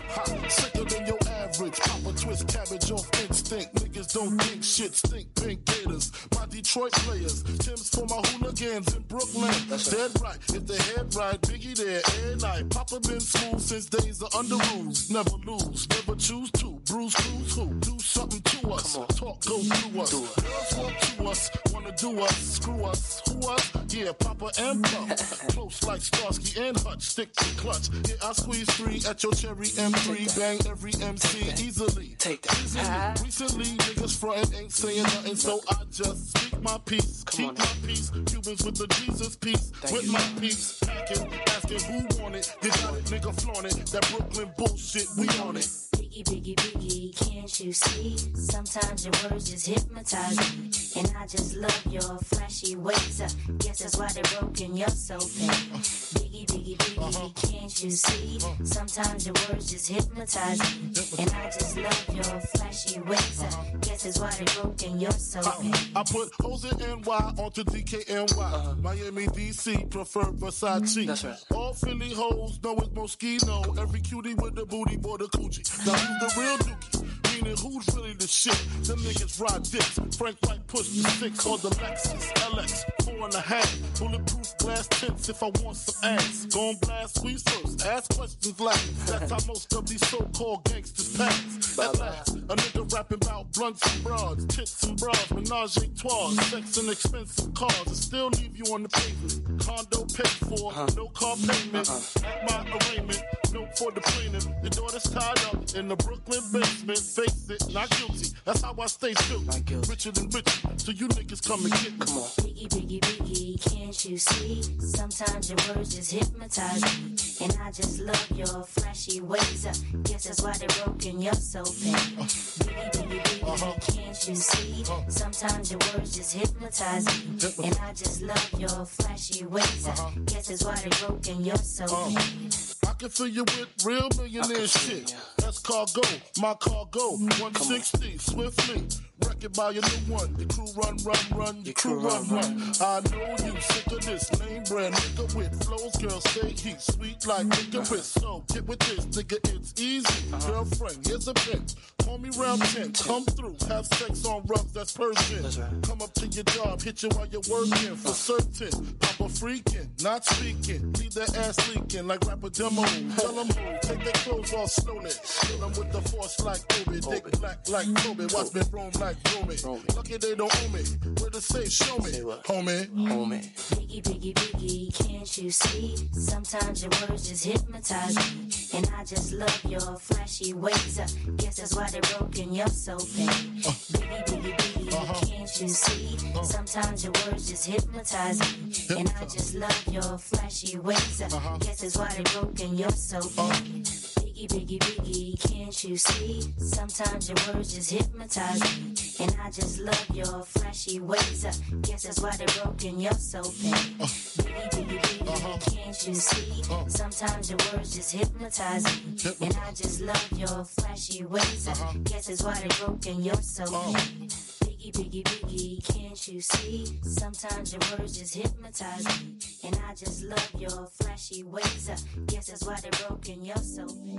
Sicker than your average. Papa twist cabbage off instinct. Niggas don't think shit stink. Pink gators, my Detroit players. Tim's for my hooligans in Brooklyn. That's dead right. If they head right, Biggie there every night. Papa been smooth since days of under rules. Never lose, never choose to. Bruise, cruise, who? Do something to us. Talk, go through us. Girls walk to us, wanna do us, screw us. Who us? Yeah, Papa and Pump. Close like Starsky and Hutch. Stick to clutch. Yeah, I squeeze three at your cherry M three. Bang every M C easily. Take that. Easily. Recently, niggas frontin' ain't saying nothing, so I just speak my peace. Come Keep on. my peace. Cubans with the Jesus peace. Thank with you. my peace. Packing, asking who want it. You got it, nigga, flaunt it. That Brooklyn bullshit, we on it. Biggie, biggie, biggie, can't you see? Sometimes your words just hypnotize me. And I just love your flashy ways. I guess that's why they're broken, you're so fake. Biggie, biggie, biggie, uh-huh. can't you see? Sometimes your words just hypnotize me. And I just love your flashy ways. I guess that's why they're broken, you're so fake. I put hoes in N Y onto D K N Y. Uh-huh. Miami, D C, prefer Versace. That's right. All Philly hoes know it's Moschino. Every cutie with the booty, boy, the coochie. Now who's the real dookie? Meaning who's really the shit? Them niggas ride dicks. Frank White pushed the six on the Lexus L X. Four and a half. Bulletproof glass tints if I want some ass. Gon' blast squeeze first. Ask questions last. That's how most of these so-called gangsters pass. At last, a nigga rapping about blunts and broads, tits and bras, menage a trois, sex and expensive cars, and still leave you on the pavement. Condo paid for, uh-huh. no car payment. Uh-uh. At my arraignment, note for the plaintiff. Your daughter's tied up in the Brooklyn basement. Face it, not guilty. That's how I stay still. Richer than richer, so you niggas come and get me. Come on. Biggie, biggie, biggie, can't you see? Sometimes your words just hypnotize me. And I just love your flashy ways. I guess that's why they're broken, you're so fake. Biggie, biggie, biggie, uh-huh. can't you see? Sometimes your words just hypnotize me. And I just love your flashy ways. I uh-huh. guess that's why they're broken, you're so uh-huh. fake. I can fill you with real millionaire shit. That's cargo, my cargo. one sixty, swiftly. Wreck it by your new one. Your crew run, run, run. Your crew run, run. I know you sick of this lame brand nigga with flows. Girl, stay heat, sweet like nigga with. So get with this, nigga, it's easy. Girlfriend, here's a pinch. Call me round ten. Come through, have sex on rubs, that's Persian. Come up to your job, hit you while you're working. For certain, Papa freaking, not speaking. Leave that ass leaking like rapper demo. Tell them who, take their clothes off slowly. Kill them with the force like Obi. Dick black like Kobe. Watch me roam like Romy. Lucky they don't own me. Where to say, show me, homie. Homie. Biggie, biggie, biggie, can't you see? Sometimes your words just hypnotize me. And I just love your flashy ways. I guess that's why they're broken, you're so fake. Biggie, biggie, biggie, uh-huh. can't you see? Sometimes your words just hypnotize me. And I just love your flashy ways. I uh-huh. guess that's why they're broken, you're so fake. Biggie, biggie, biggie, can't you see? Sometimes your words just hypnotize me. And I just love your flashy ways. I guess that's why they're broken, you're so fake. Biggie, biggie, biggie, uh-huh. can't you see? Sometimes your words just hypnotize me. And I just love your flashy ways. I uh-huh. guess that's why they're broken, you're so fake. Biggie, biggie, biggie, can't you see? Sometimes your words just hypnotize me. And I just love your flashy ways. I guess that's why they're broken, you're so fake.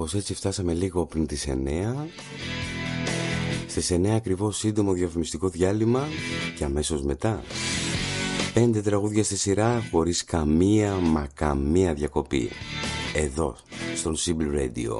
Κάπως έτσι φτάσαμε λίγο πριν τις εννέα. Στις εννέα ακριβώς σύντομο διαφημιστικό διάλειμμα και αμέσως μετά πέντε τραγούδια στη σειρά χωρίς καμία μα καμία διακοπή. Εδώ στον Simple Radio.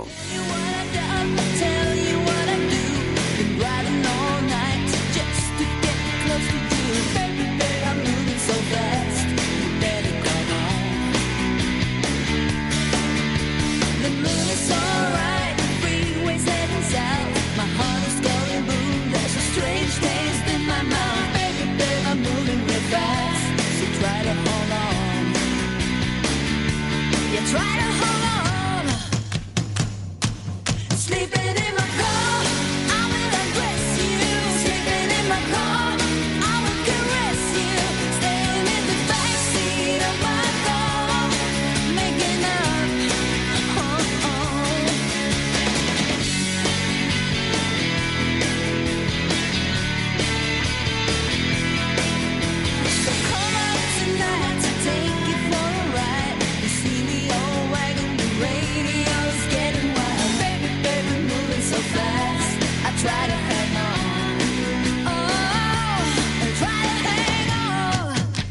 Try to hold on. Sleeping in my car, I will undress you. Sleeping in my car, I will caress you. Staying in the backseat of my car, making up. Oh, oh. So come out tonight to take you for a ride. You see me all wagging the radio's getting wild. Baby, baby, moving so fast. I try to hang on. Oh, I try to hang on.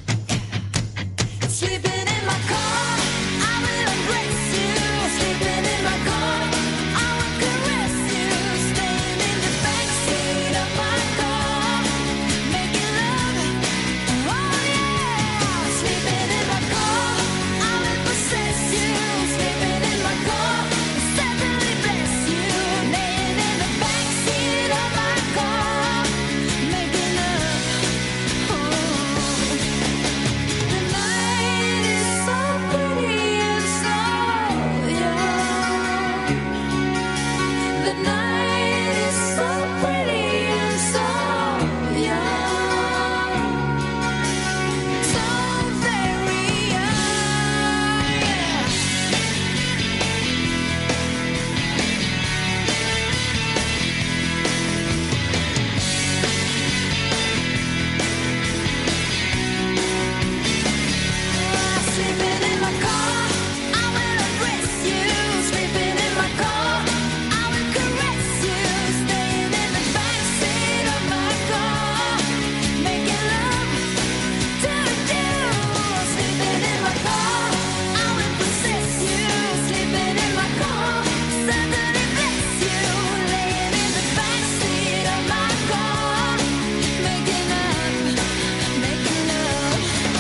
Sleeping in my car, I will embrace you. Sleeping in my car, I will caress you. Staying in the backseat of my car, making love. Oh yeah, sleeping in my car, I will possess you. Sleeping in my car, steadily bless you. Laying in the backseat of my car, making love. Oh, the night is so pretty and so young. The night is so pretty and so young. So very young, yeah. Sleeping in my car, I will embrace you. Sleeping in my car, I will caress you. Staying in the backseat of my car, making love to you. Sleeping in my car, I will possess you. Sleeping in my car, suddenly bless you. Laying in the backseat of my car, making love, making love.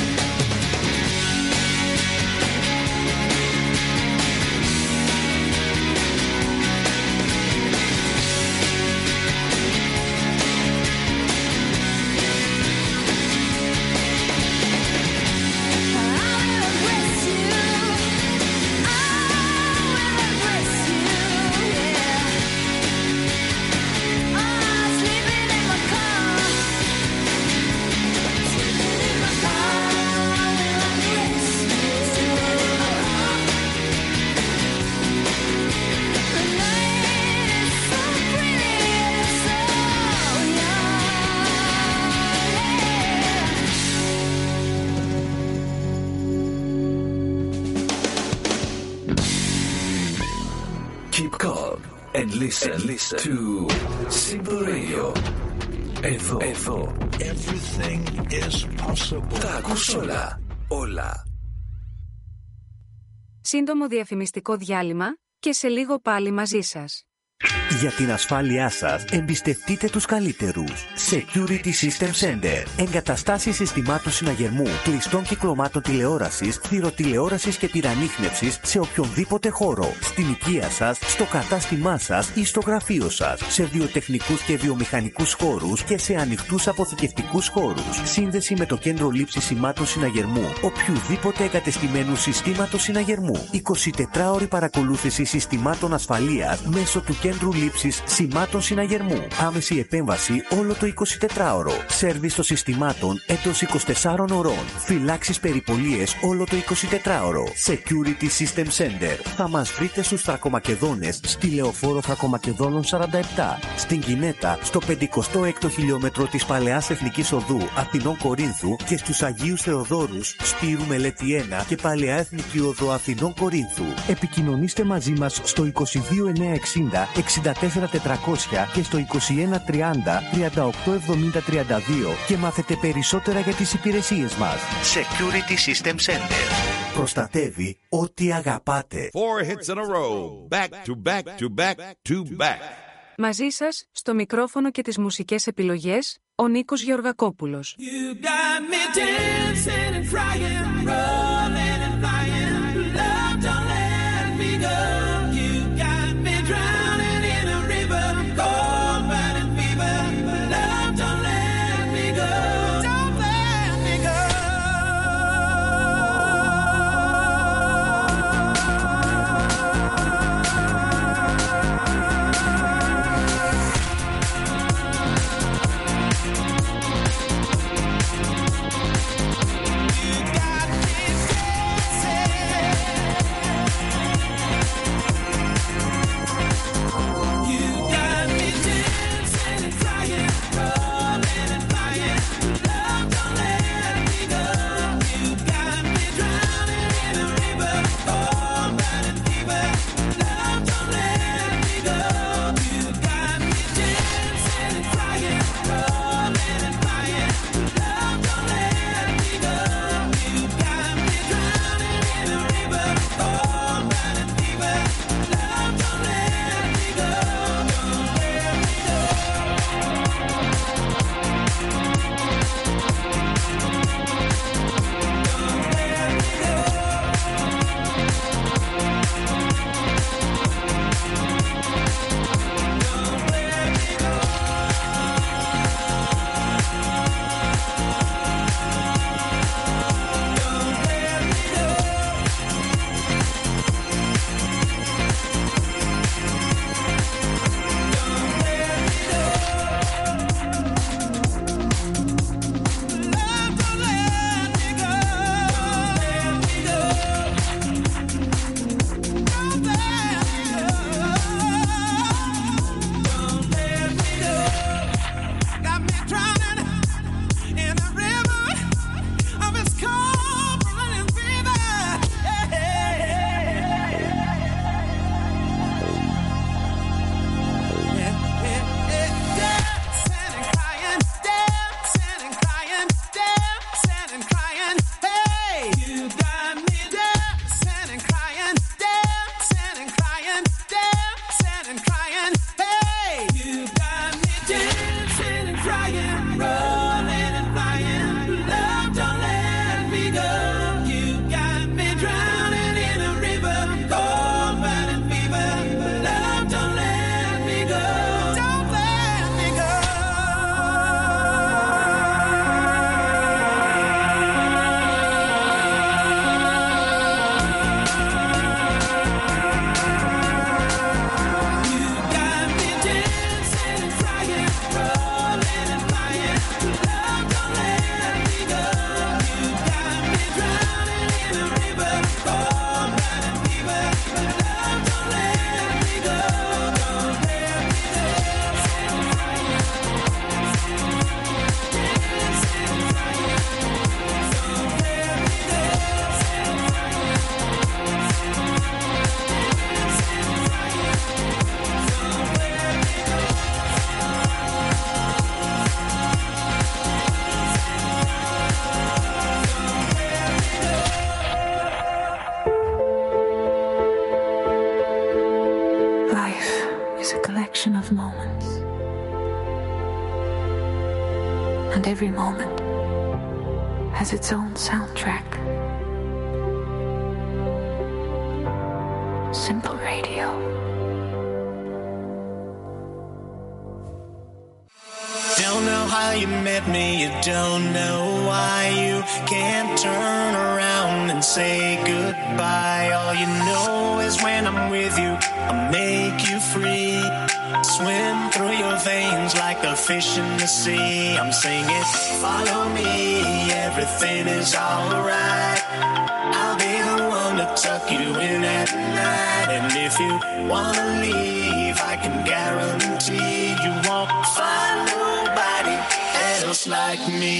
Keep calm and listen, and listen to Simple Radio. Εδώ, εδώ. Everything is possible. Τα ακούς όλα, όλα. Σύντομο διαφημιστικό διάλειμμα και σε λίγο πάλι μαζί σας. Για την ασφάλειά σας, εμπιστευτείτε τους καλύτερους. Security System Center. Εγκαταστάσεις συστημάτων συναγερμού, κλειστών κυκλωμάτων τηλεόρασης, θηροτηλεόρασης και τυραννίχνευσης σε οποιονδήποτε χώρο. Στην οικία σας, στο κατάστημά σας ή στο γραφείο σας. Σε βιοτεχνικούς και βιομηχανικούς χώρους και σε ανοιχτούς αποθηκευτικούς χώρους. Σύνδεση με το κέντρο λήψης σημάτων συναγερμού οποιουδήποτε εγκατεστημένου συστήματος συναγερμού. εικοσιτετράωρη παρακολούθηση συστημάτων ασφαλείας μέσω του κέντρου λήψης σημάτων συναγερμού. Άμεση επέμβαση όλο το εικοσιτετράωρο. Σέρβις των συστημάτων εντός είκοσι τεσσάρων ωρών. Φυλάξεις περιπολίες όλο το εικοσιτετράωρο. Security System Center. Θα μας βρείτε στους Θρακομακεδόνες στη Λεωφόρο Θρακομακεδόνων σαράντα επτά. Στην Κινέτα, στο πενηκοστό έκτο χιλιόμετρο της Παλαιάς Εθνικής Οδού Αθηνών Κορίνθου και στους Αγίους Θεοδόρους, Σπύρου Μελέτη ένα και Παλαιά Εθνική Οδό Αθηνών Κορίνθου. Επικοινωνήστε μαζί μας στο είκοσι δύο εννιακόσια εξήντα εξήντα τέσσερα τετρακόσια και στο είκοσι ένα τριάντα τριάντα οκτώ εβδομήντα τριάντα δύο και μάθετε περισσότερα για τις υπηρεσίες μας. Security System Center. Προστατεύει ό,τι αγαπάτε. Four hits in a row. Back to back to back to back. Μαζί σας, στο μικρόφωνο και τις μουσικές επιλογές, ο Νίκος Γεωργακόπουλος. You got me dancing and crying, rolling and flying. Love, don't let me go. You got me drowning in a river, cold burning fever. Love, don't let me go. Don't let me go. Of moments, and every moment has its own soundtrack. Simple Radio. Down now know how you met me, you don't know why you can't turn around and say goodbye. All you know is when I'm with you, I make you free. Swim through your veins like a fish in the sea. I'm singing, follow me, everything is alright. I'll be the one to tuck you in at night. And if you wanna leave, I can guarantee you won't find nobody else like me.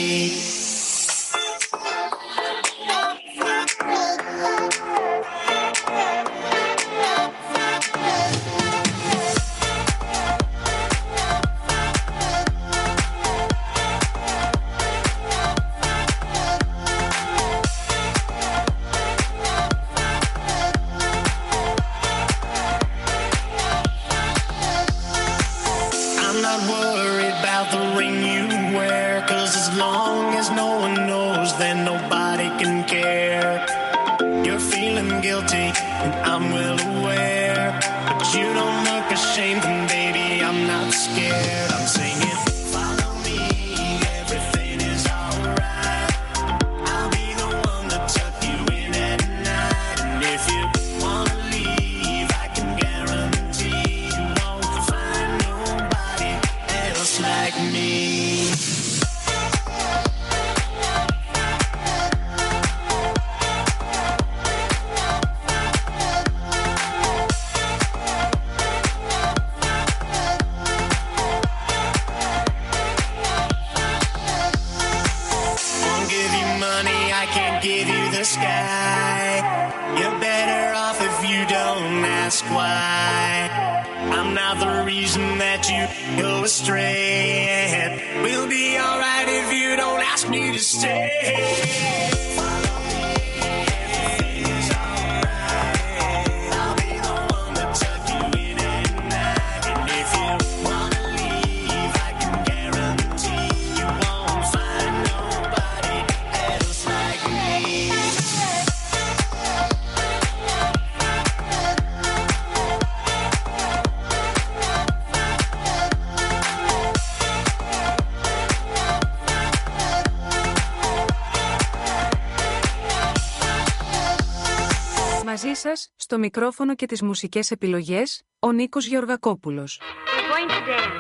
Μαζί σας, στο μικρόφωνο και τις μουσικές επιλογές, ο Νίκος Γεωργακόπουλος. We're going to dance.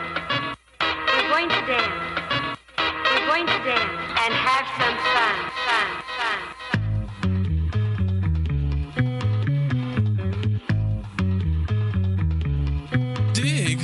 We're going to dance. We're going to dance and have some fun, fun, fun. Dig.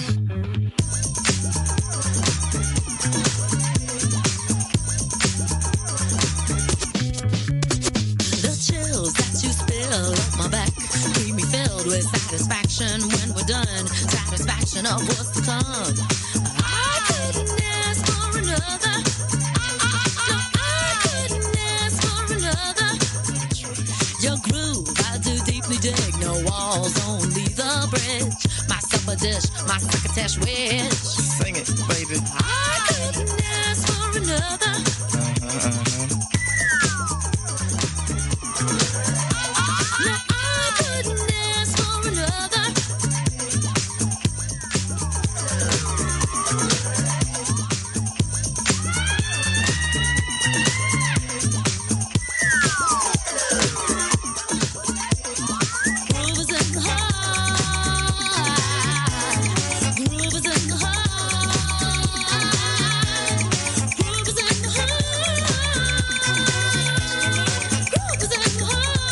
The chills that you spill up my back keep me filled with satisfaction when we're done. Satisfaction of what's to come. I couldn't ask for another. No, I couldn't ask for another. Your groove, I do deeply dig. No walls, only the bridge. My supper dish, my crocketesh wish. Sing it, baby. I couldn't ask for another. Uh-huh, uh-huh. No, I couldn't ask for another. Groove is in the heart. Groove is in the heart. Groove is in the heart. Groove is in the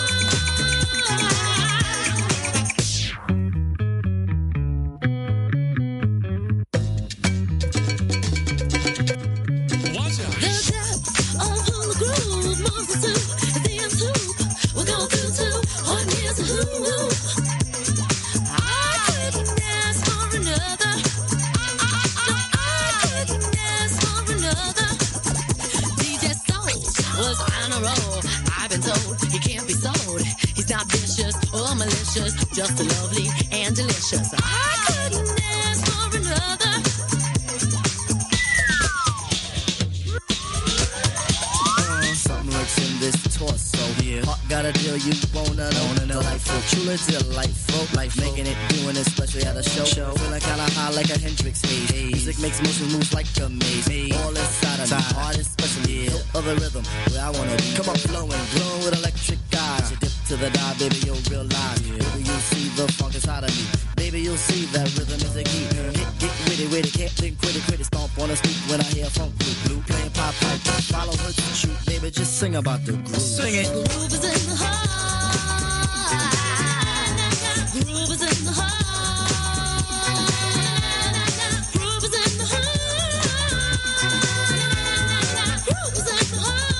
Watch out. The depth of hula groove moves us to the end soup. We'll go through to one years of who. I couldn't ask for another. No, I couldn't ask for another. D J Soul was on a roll. I've been told he can't be sold. He's not vicious or malicious, just lovely and delicious. I couldn't ask for another. Uh, something lurks in this torso. He Yeah. Heart got a deal you wanna know. Delightful, truly delightful. Life making it, doing it, especially at a show. show. Feeling kinda high like a Hendrix haze. haze. Music makes motion moves like a maze. maze. All inside of me, heart especially. Yeah. Of the rhythm, where I wanna be. Come on, flowing, glowing with electric eyes. You dip to the dive, baby, you'll realize. Yeah. Baby, you'll see the funk inside of me. Baby, you'll see that rhythm is a key. Get, get witty, witty, can't think, quitty, quitty. Stomp on the street when I hear funk blue, blue. Playing pop pipe, follow her to shoot. Baby, just sing about the groove. Sing it. The groove is in the heart. The groove is in the heart. Groove is in the heart. Groove is in the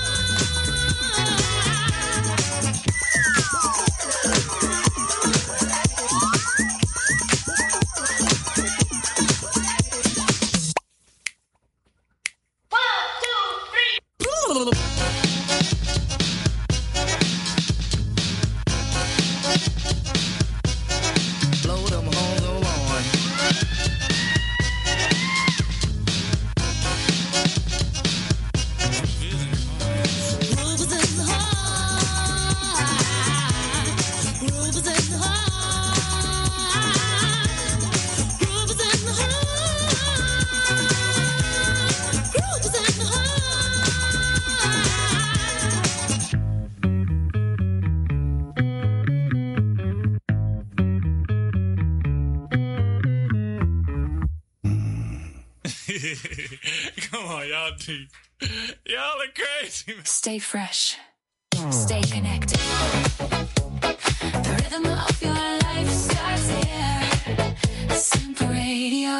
Come on, y'all two. Y'all are crazy. Stay fresh. Stay connected. The rhythm of your life starts here. Simple Radio.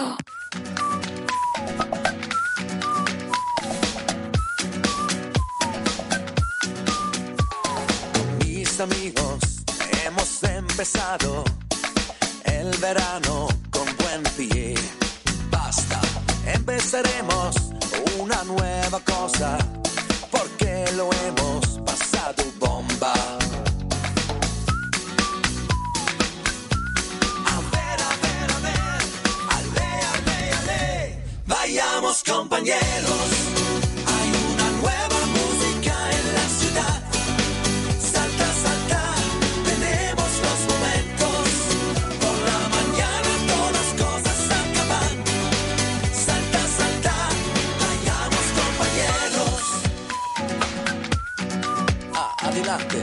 Mis amigos, hemos empezado el verano con buen pie. Basta. Empezaremos una nueva cosa porque lo hemos pasado bomba. A ver, a ver, a ver, ale, ale, ale. Vayamos compañeros, hay una nueva música en la ciudad. Salta, salta, tenemos los momentos. Por la mañana todas las cosas acaban. Adelante.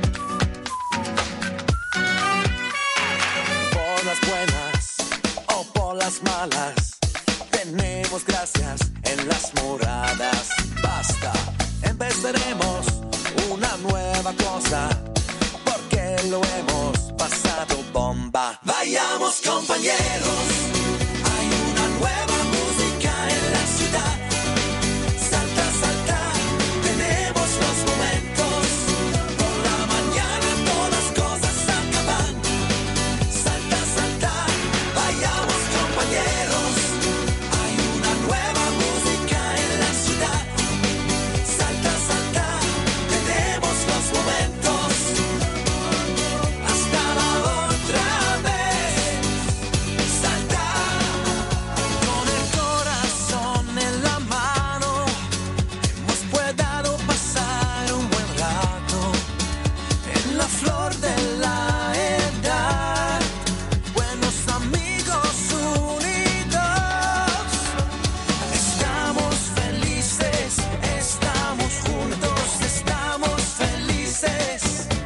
Por las buenas o por las malas, tenemos gracias en las moradas. Basta, empezaremos una nueva cosa porque lo hemos pasado bomba. Vayamos compañeros, hay una nueva música en la ciudad. Salta, salta, tenemos los momentos. Por la mañana todas las cosas acaban. Salta, salta, vayamos compañeros. Hay una nueva música en la ciudad. Salta, salta, tenemos los momentos. Hasta la otra vez. Salta, con el corazón en la mano. Hemos podido pasar un buen rato en la flor de la edad. Buenos amigos unidos. Estamos felices, estamos juntos, estamos felices.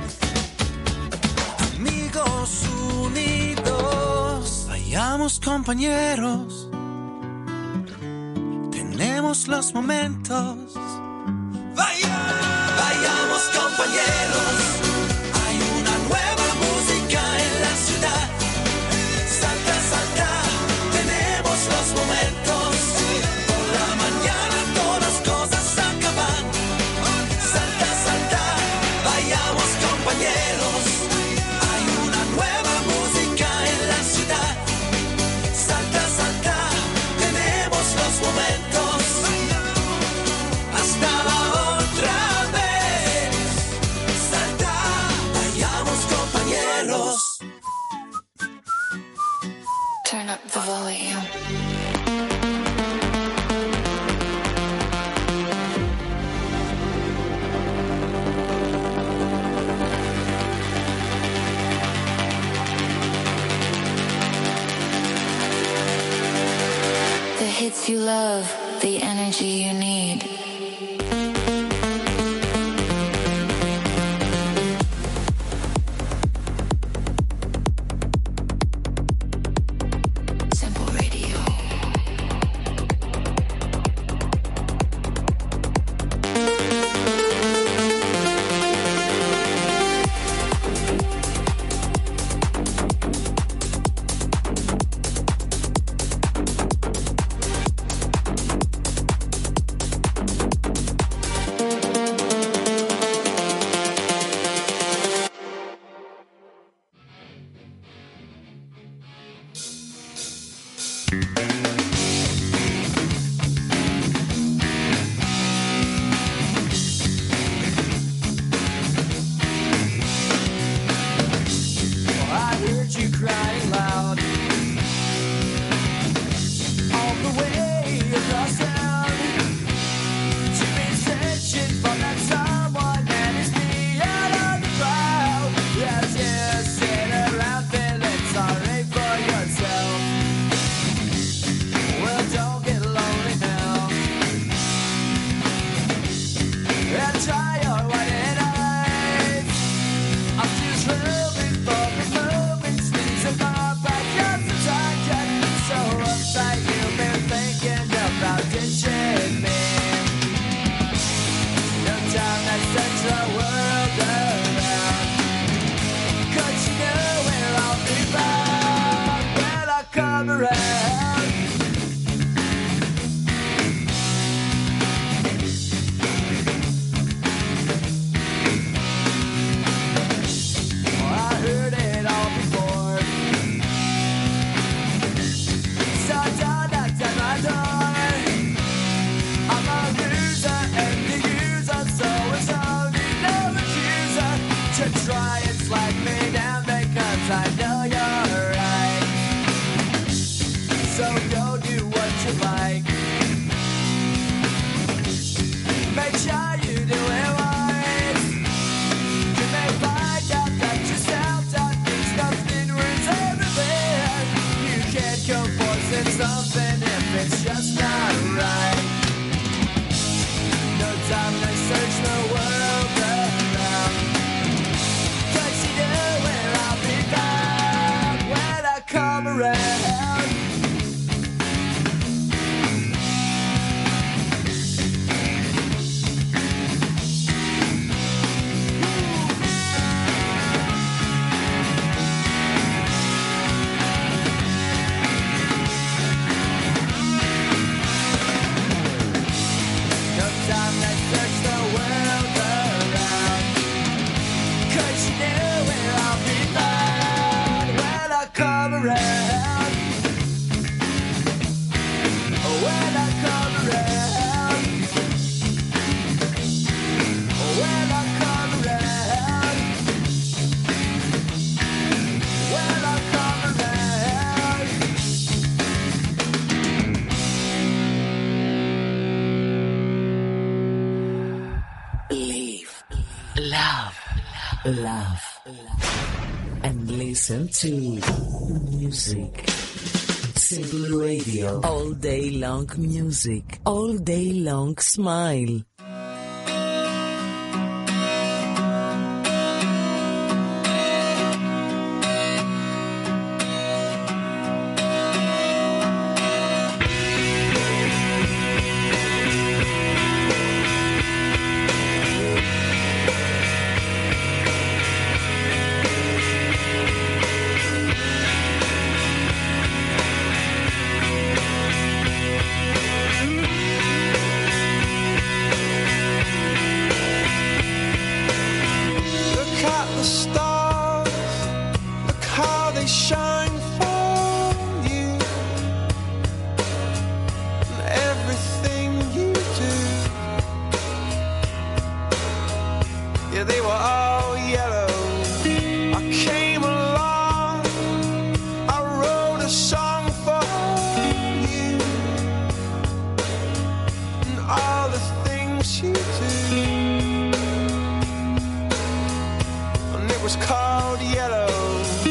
Amigos unidos. Vayamos compañeros. Tenemos los momentos. Vaya, vayamos compañeros. Hay una nueva música en la ciudad. Salta, salta, tenemos los momentos. Por la mañana todas las cosas acaban. Salta, salta, vayamos compañeros. Hay una nueva música en la ciudad. Salta, salta, tenemos los momentos. Hasta la otra vez. If you love the energy you need. Love and listen to music. Simple Radio. All day long music. All day long smile.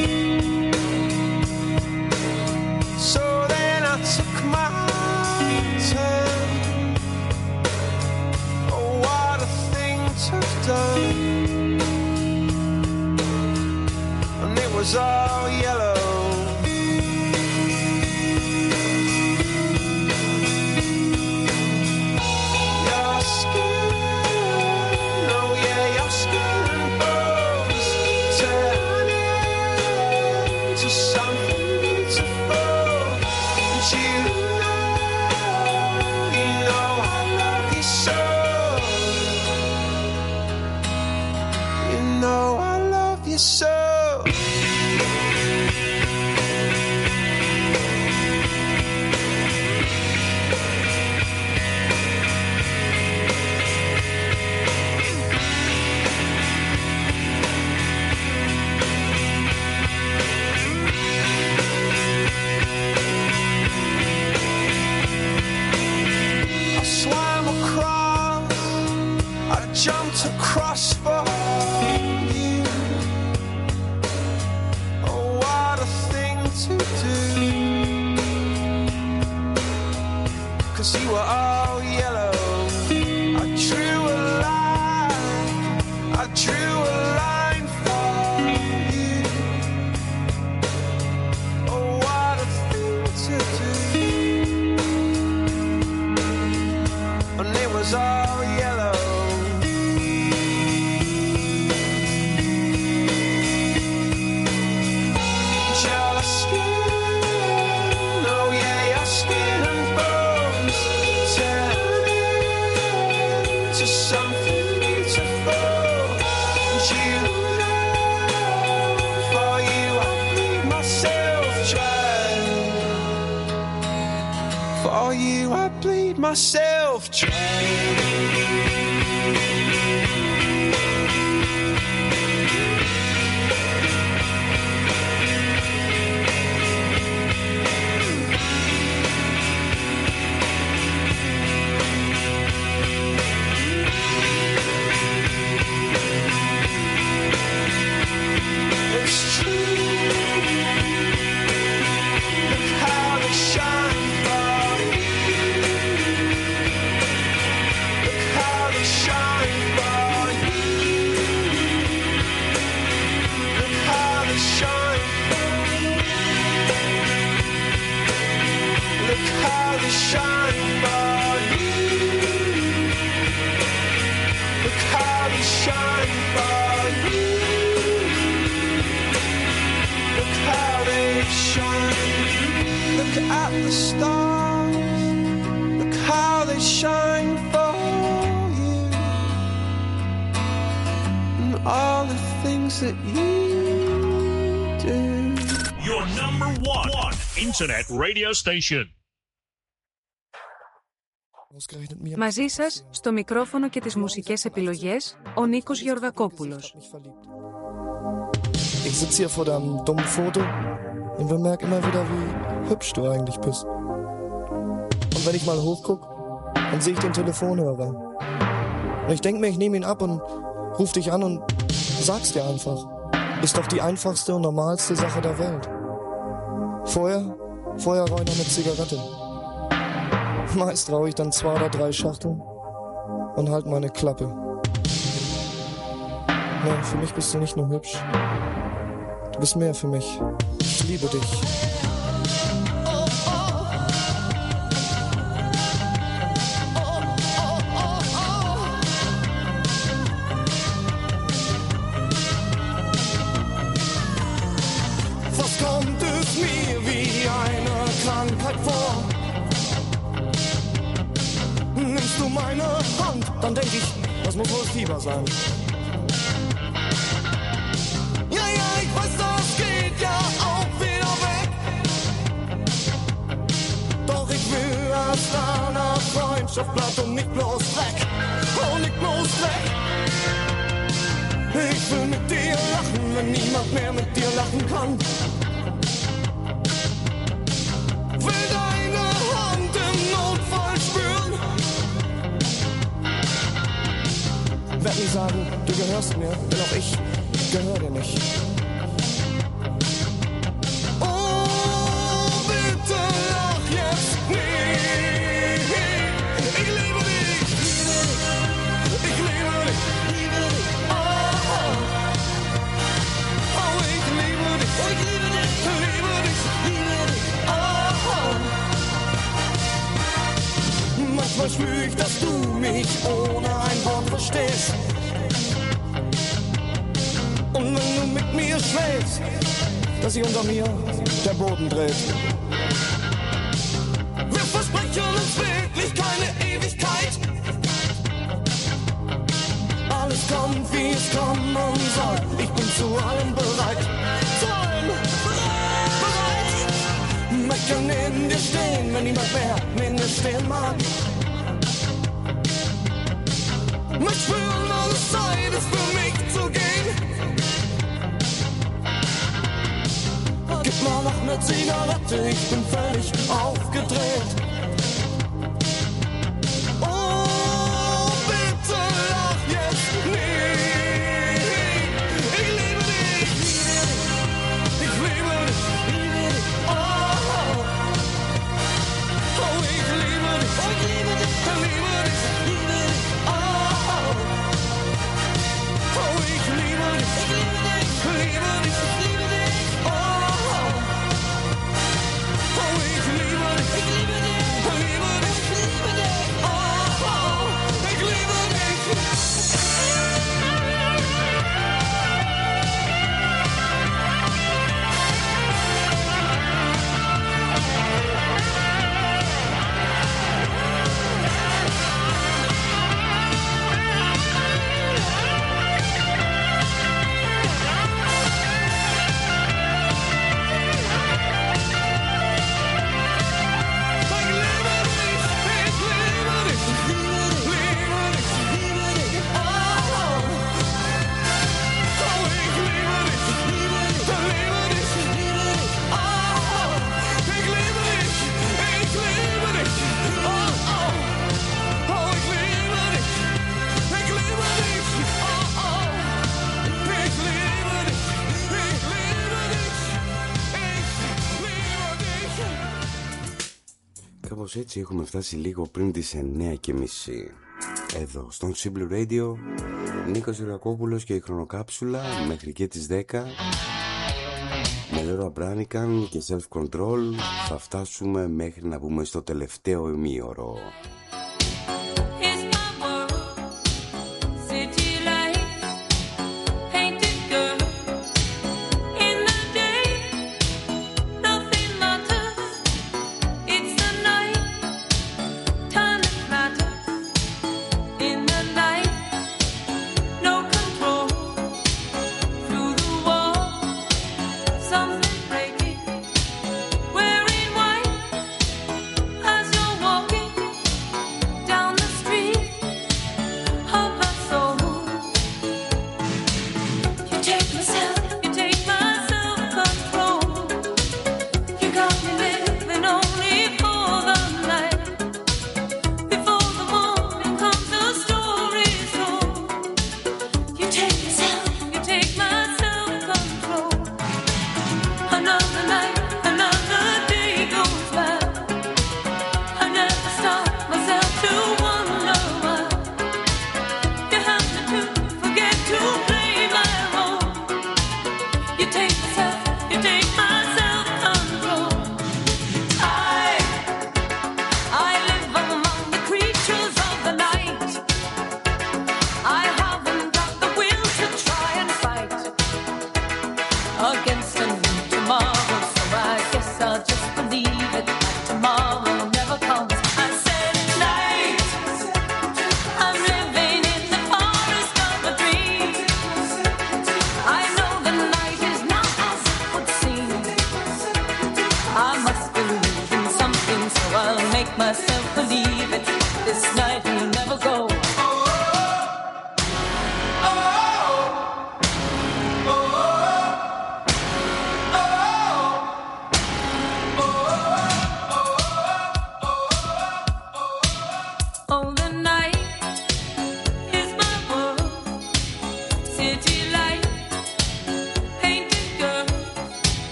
So then I took my sun, and it was all yellow. Your skin, oh yeah, your skin and bones turn into something beautiful, and you know, you know I love you so. You know I love you so. I swam across, I jumped across for you. Oh, what a thing to do. 'Cause you were all yellow. I drew a line, I drew a line for you. Oh, what a thing to do. And it was all yellow. Your skin, oh yeah, your skin and bones turn into something beautiful. And you know, for you I bleed myself dry. For you I bleed myself dry. It's true. Look how they shine for you. Look how they shine for you. Look how they shine for you. Look how they shine for you. Look how they shine for you. Look how they shine. Look at the stars. Look how they shine for you. And all the things that you do. Your number one, one internet radio station. Μαζί σας, στο μικρόφωνο και τις μουσικές επιλογές, ο Νίκος Γεωργακόπουλος. Ich sitze hier vor deinem dummen Foto und bemerke immer wieder, wie hübsch du eigentlich bist. Und wenn ich mal hochguck, dann sehe ich den Telefonhörer. Und ich denke mir, ich nehme ihn ab und ruf dich an und sag's dir einfach. Ist doch die einfachste und normalste Sache der Welt. Vorher, vorher rauche ich noch eine Zigarette. Meist rauche ich dann zwei oder drei Schachteln und halt meine Klappe. Nee, für mich bist du nicht nur hübsch. Du bist mehr für mich. Ich liebe dich. Was kommt es mir wie eine Krankheit vor? Nimmst du meine Hand, dann denk ich, das muss wohl Fieber sein. Ja, ja, ich weiß, das geht ja auch wieder weg. Doch ich will, dass deine Freundschaft bleibt und nicht bloß weg. Oh, nicht bloß weg. Ich will mit dir lachen, wenn niemand mehr mit dir lachen kann. Will deine Hand im Notfall spüren. Werd nie sagen, du gehörst mir, denn auch ich gehör dir nicht. Oh, bitte lach jetzt nicht. Ich liebe dich. Ich liebe dich. dass du mich ohne ein Wort verstehst. Und wenn du mit mir schläfst, dass sich unter mir der Boden dreht. Wir versprechen uns wirklich keine Ewigkeit. Alles kommt, wie es kommen soll. Ich bin zu allem bereit. Zu allem bereit. Möchte neben dir stehen, wenn niemand mehr neben dir stehen mag. Möchte spüren, wann es Zeit ist für mich zu gehen. Gib mal noch eine Zigarette, ich bin völlig aufgedreht. Oh, bitte lach jetzt nicht. Ich liebe dich. Ich liebe dich. Oh, oh, ich liebe dich. Ich liebe dich. Ich liebe dich. Oh, oh, ich liebe dich. Ich liebe dich. Ich liebe dich. Κάπως έτσι έχουμε φτάσει λίγο πριν τις εννιά και μισή. Εδώ στον Simple Radio, Νίκος Ιωργακόπουλος και η χρονοκάψουλα μέχρι και τις δέκα. Με Λέρα Μπράνικαν και Self Control θα φτάσουμε μέχρι να μπούμε στο τελευταίο ημίωρο. Wearing white as you're walking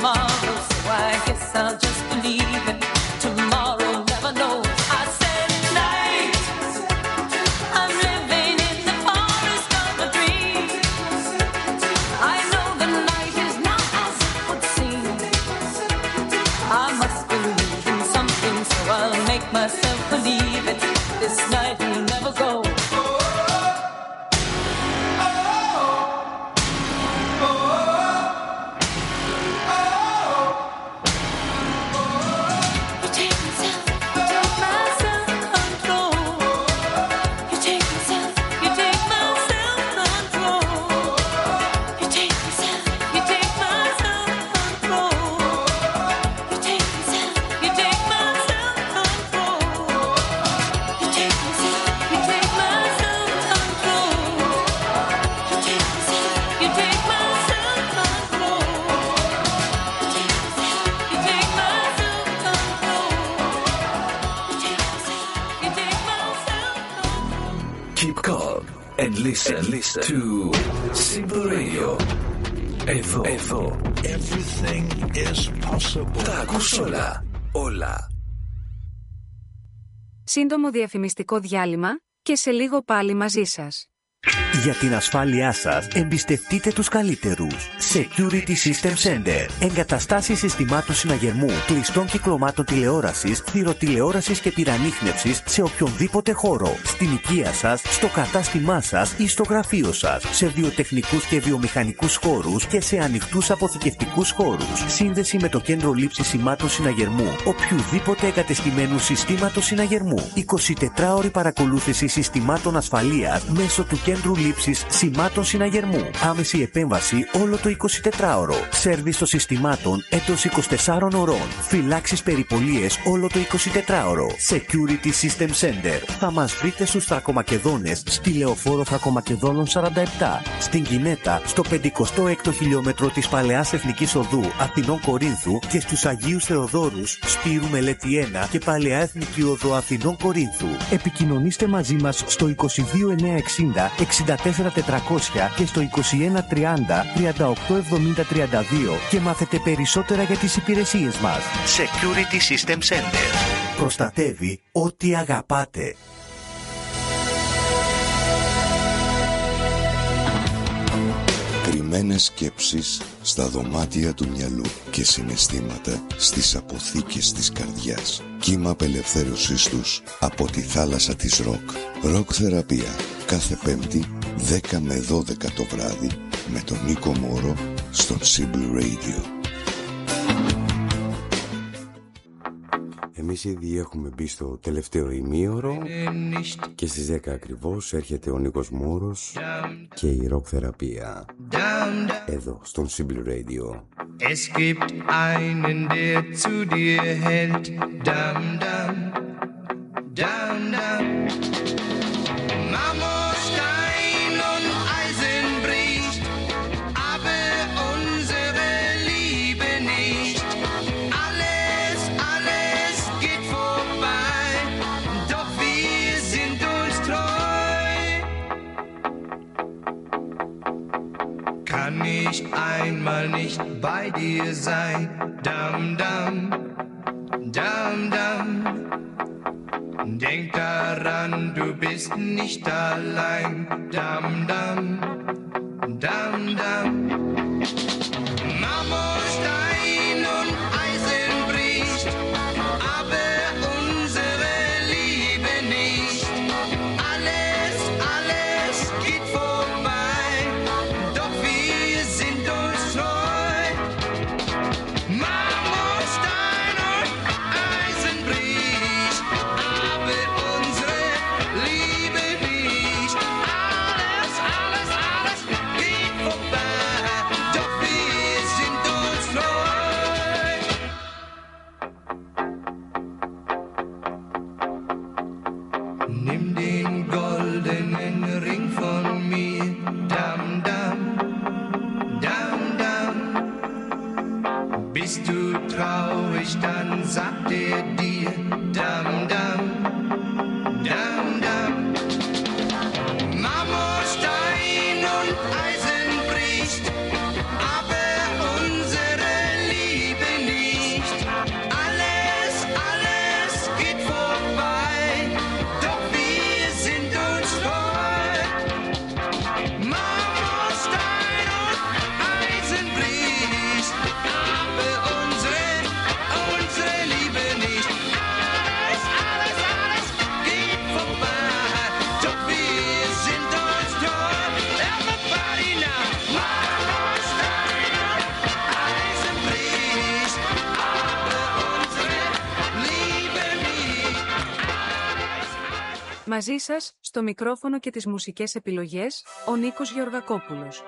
tomorrow, so I guess I'll just believe it. Tomorrow never knows. I said night, I'm living in the forest of a dream. I know the night is not as it would seem. I must believe in something, so I'll make myself believe it. This night will never go. And listen, and listen to Simple Radio. Εδώ, εδώ. Everything is possible. Τα ακούς όλα. Όλα. Σύντομο διαφημιστικό διάλειμμα και σε λίγο πάλι μαζί σας. Για την ασφάλειά σας, εμπιστευτείτε τους καλύτερους. Security System Center. Εγκαταστάσεις συστημάτων συναγερμού, κλειστών κυκλωμάτων τηλεόρασης, θηροτηλεόρασης και πυρανίχνευσης σε οποιονδήποτε χώρο. Στην οικία σας, στο κατάστημά σας ή στο γραφείο σας. Σε βιοτεχνικούς και βιομηχανικούς χώρους και σε ανοιχτούς αποθηκευτικούς χώρους. Σύνδεση με το κέντρο λήψης σημάτων συναγερμού οποιουδήποτε εγκατεστημένου συστήματος συναγερμού. εικοσιτετράωρη παρακολούθηση συστημάτων ασφαλείας μέσω του κέντρου λήψης σημάτων συναγερμού. Άμεση επέμβαση όλο το εικοσιτετράωρο. Σέρβις των συστημάτων εντός είκοσι τεσσάρων ωρών. Φυλάξεις περιπολίες όλο το εικοσιτετράωρο. Security System Center. Θα μας βρείτε στους Θρακομακεδόνες, στη Λεωφόρο Θρακομακεδόνων σαράντα επτά. Στην Κινέτα, στο πενηκοστό έκτο χιλιόμετρο της Παλαιάς Εθνικής Οδού Αθηνών Κορίνθου και στους Αγίους Θεοδόρους, Σπύρου Μελέτη ένα και Παλαιά Εθνική Οδό Αθηνών Κορίνθου. Επικοινωνήστε μαζί μας στο είκοσι δύο εννιακόσια εξήντα εξήντα τέσσερα τετρακόσια και στο είκοσι ένα τριάντα τριάντα οκτώ εβδομήντα τριάντα δύο και μάθετε περισσότερα για τις υπηρεσίες μας. Security System Center. Προστατεύει ό,τι αγαπάτε. Κρυμμένες σκέψεις στα δωμάτια του μυαλού και συναισθήματα στις αποθήκες της καρδιάς. Κύμα απελευθέρωσής τους από τη θάλασσα της ροκ. Ροκ θεραπεία. Κάθε Πέμπτη δέκα με δώδεκα το βράδυ με τον Νίκο Μόρο στον Simple Radio. Εμείς ήδη έχουμε μπει στο τελευταίο ημίωρο και στις δέκα ακριβώς έρχεται ο Νίκος Μόρος και η ροκ θεραπεία εδώ στον Simple Radio. Es gibt einen, der zu dir hält, dam, dam, dam, dam. Marmorstein und Eisen bricht, aber unsere Liebe nicht. Alles, alles geht vorbei, doch wir sind uns treu. Kann ich einmal nicht bei dir sein, dam, dam, dam, dam. Denk daran, du bist nicht allein, dam, dam, dam, dam. Marmorstein und Eisen bricht, aber unsere Liebe nicht. Alles, alles geht vorbei, doch wir sind uns treu. Marmorstein und Eisen bricht, aber unsere Liebe nicht. Alles, alles, alles geht vorbei, doch wir sind uns treu. Nimm den goldenen Ring von mir, dam, dam, dam, dam. Bist du traurig, dann sagt er dir, dam, dam, dam, dam. Marmorstein und Eisen bricht, aber unsere Liebe Μαζί σας, στο μικρόφωνο και τις μουσικές επιλογές, ο Νίκος Γεωργακόπουλος.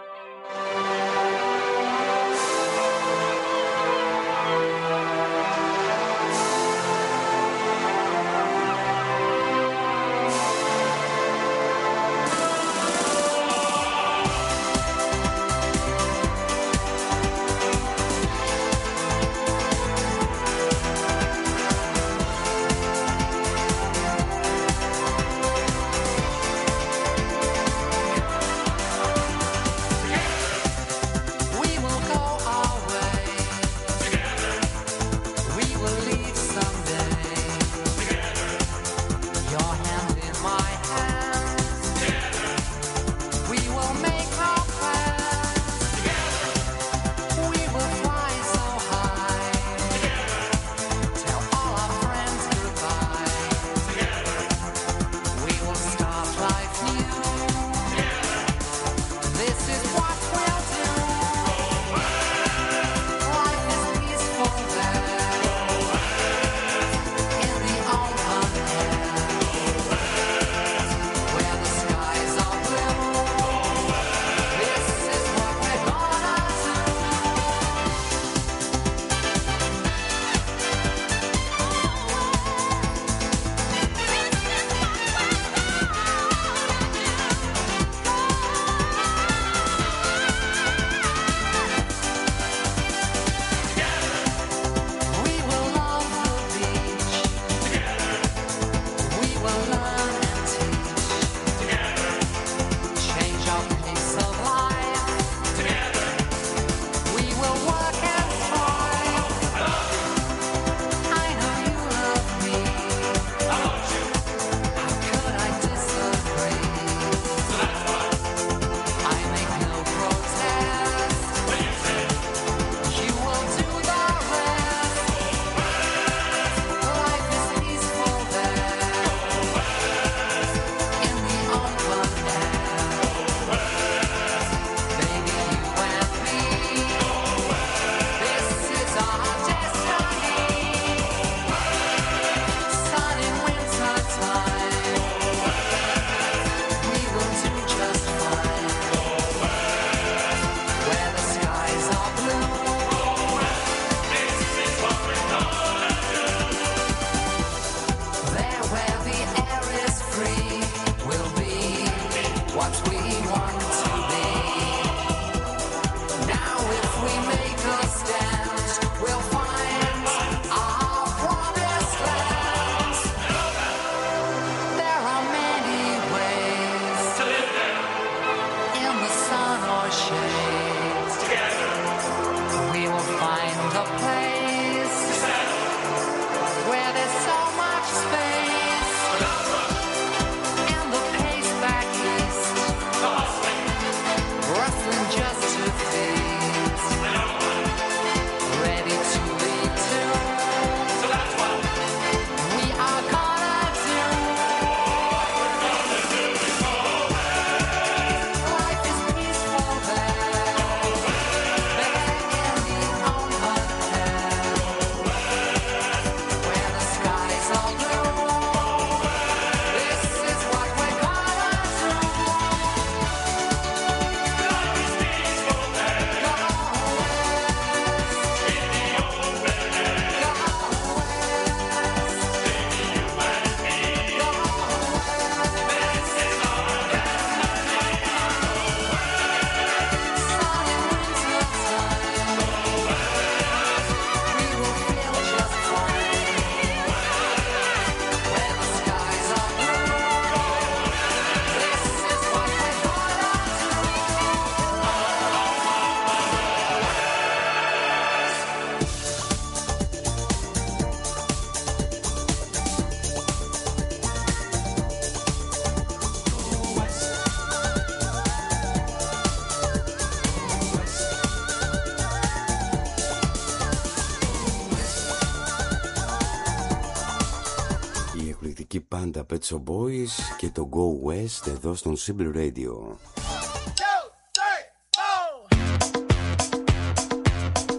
Panda Pet Shop Boys και το Go West εδώ στον Simple Radio. Ο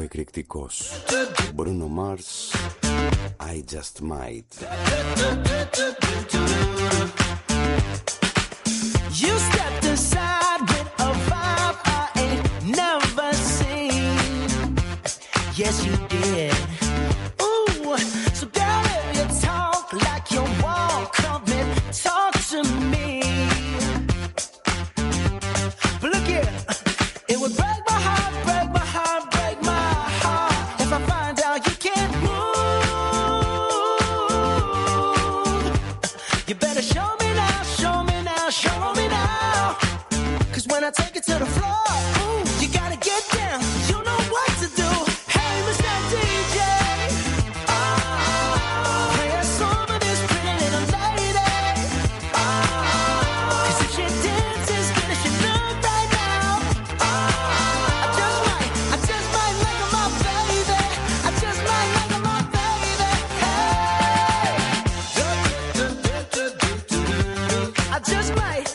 εκρηκτικός. Bruno Mars, I Just Might. You stepped aside with a vibe I ain't never seen. Yes, you did. Ooh, so girl, if you talk like you walk, come and talk to me. But look here, it would break my heart, break my heart, break my heart if I find out you can't move. You better show me now, show me now, show me now. Cause when I take it to the floor, ooh, you gotta get down. You know what to do. Hey, Mister D J, ah, play a song of this pretty little lady. Ah, cause if she dances good as she look right now, ah, I just might, I just might like her, my baby. I just might like her, my baby. Hey, I just might.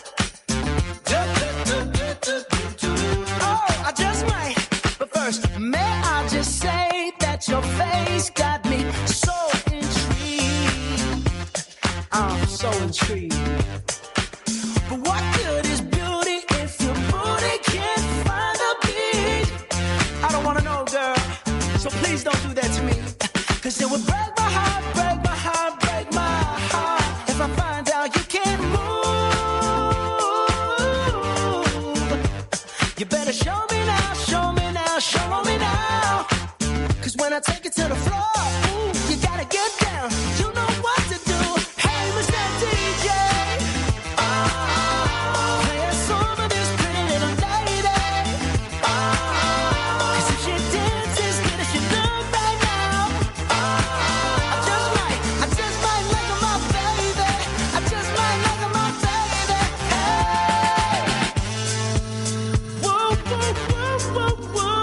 Oh, I just might. But first, may I just say that your face got me so intrigued. I'm so intrigued. But what good is beauty if your booty can't find the beat? I don't wanna know, girl, so please don't do that to me. Cause it would break my heart, break my heart, break my heart if I find out you can't move. You better show me now, show me now, show me now. Cause when I take it to the floor, ooh, you gotta get down. You know what to do. Hey, Mister D J, ah, play a song of this pretty little lady. Ah, cause if she dances good as she look right now, ah, I just might, I just might like her, my baby. I just might like her, my baby. Hey, whoa, whoa, whoa, whoa, whoa.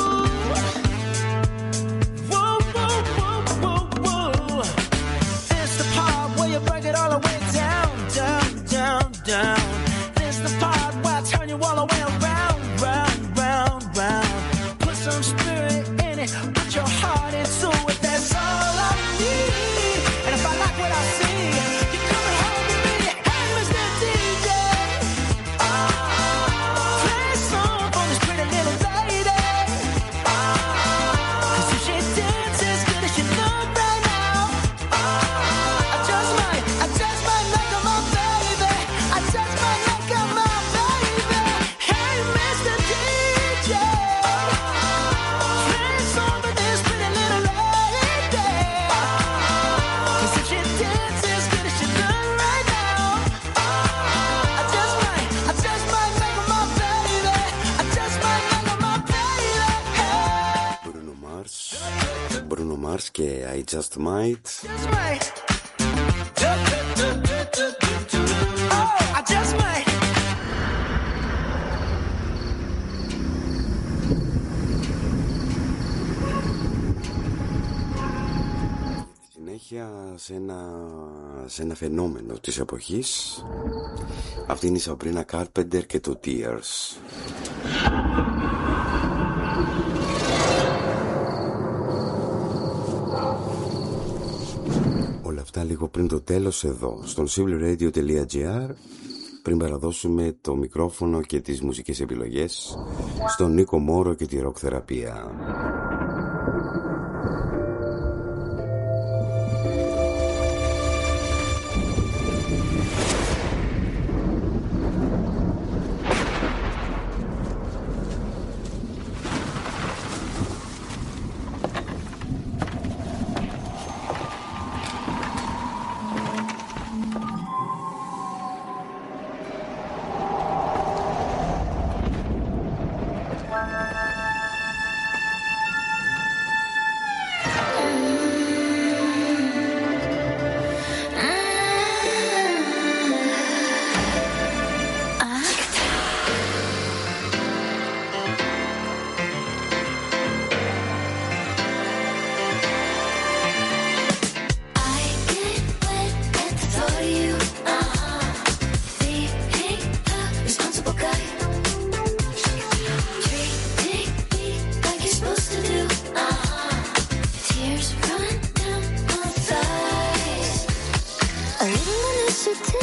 Whoa, whoa, whoa, whoa, whoa. This the part where you break it all the way down, down, down, down. This the part where I turn you all the way around, round, round, round. Put some spirit in it, put your heart into it. That's all I need. And if I like what I see, you come and home with me. Hey, Mister D J, ah, play a song for this pretty little lady. Ah, cause if she dances good as she look right now, ah, I just might, I just might like her, my baby. I just might like her, my baby. Hey, Mister D J, play a song for this pretty little lady. Cause if she dances good as she look right now, ah, I just might, I just might like her, my baby. I just might like her, my baby. Hey, Bruno Mars, Bruno Mars και I Just Might. just might. Oh, I just might. Συνέχεια σε ένα, σε ένα φαινόμενο της εποχής. Αυτή είναι η Sabrina Carpenter και το Tears. Όλα αυτά λίγο πριν το τέλος εδώ στον simplyradio.gr, πριν παραδώσουμε το μικρόφωνο και τις μουσικές επιλογές στον Νίκο Μόρο και τη ροκ θεραπεία.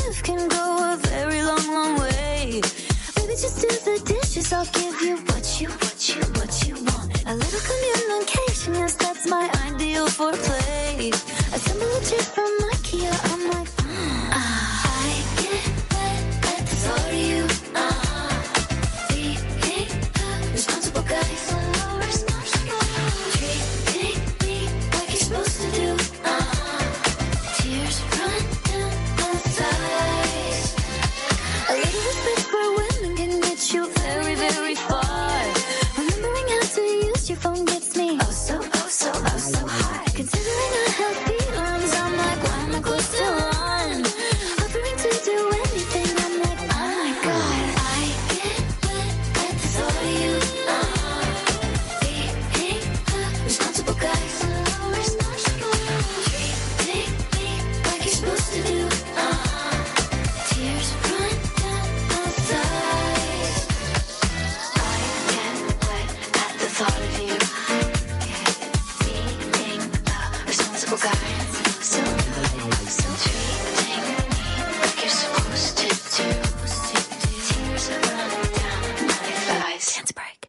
love can go a very long, long way. Baby, just do the dishes, I'll give you what you, what you, what you want. A little communication, yes, that's my ideal foreplay. Assemble a chair from IKEA, I'm like, mm. ah. I get wet at the thought of you. Uh-huh. Being the responsible guy, so responsible. Treating me like you're supposed to do. Uh-huh. Tears run down both sides. A little respect for women can get you very, very far. Remembering how to use your phone gets me oh so, oh so, oh so high. Considering I have feet arms, I'm like, why am I close to one? Offering to do anything, I'm like, oh my god. I get wet at the thought of you. Uh-huh. Being the responsible guy, so responsible. Treating me like you're supposed to do. Uh-huh. Tears run down both sides. I get wet at the thought of you. Being the responsible guy, so so treating me like you're supposed to do. Tears run down my thighs. Dance break.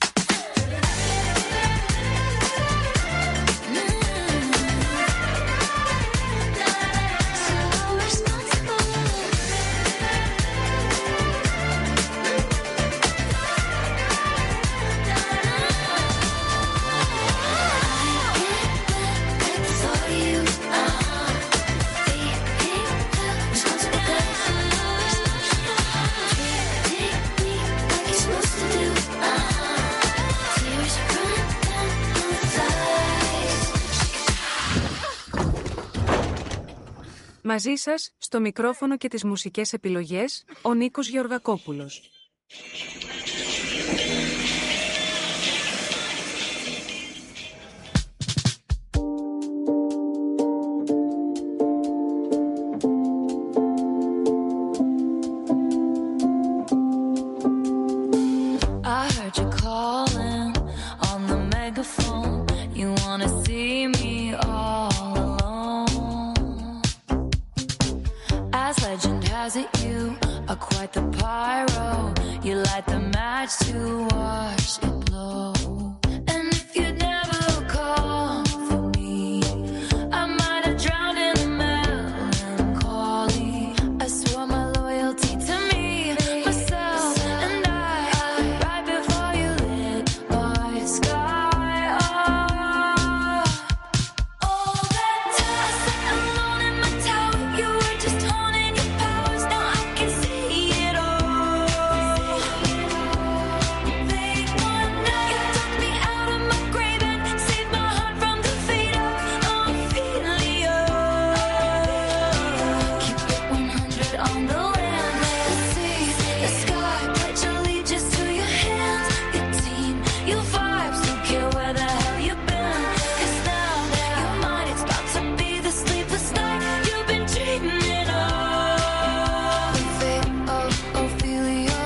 Μαζί σας, στο μικρόφωνο και τις μουσικές επιλογές, ο Νίκος Γεωργακόπουλος. I heard you calling on the megaphone. You wanna see me all alone. As legend has it, you are quite the pyro. You light the match to watch it blow. And if you'd never call for me, I might have drowned in the melancholy. I swore my loyalty to me, myself, and I. Right before you lit my sky up. All that time I sat alone in my tower, you were just honing your powers. Now I can see it all. Late one night, you took me out of my grave and saved my heart from the fate of Ophelia. Keep it one hundred on the land. Let's see the sky, pledge allegiance to your hands. Your team, your vibes, don't care where the hell you've been. 'Cause now your mind, it's about to be the sleepless night you've been dreaming of. The fate of Ophelia,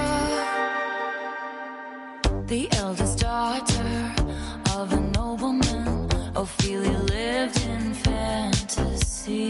the eldest daughter of a nobleman. Ophelia lived in fantasy,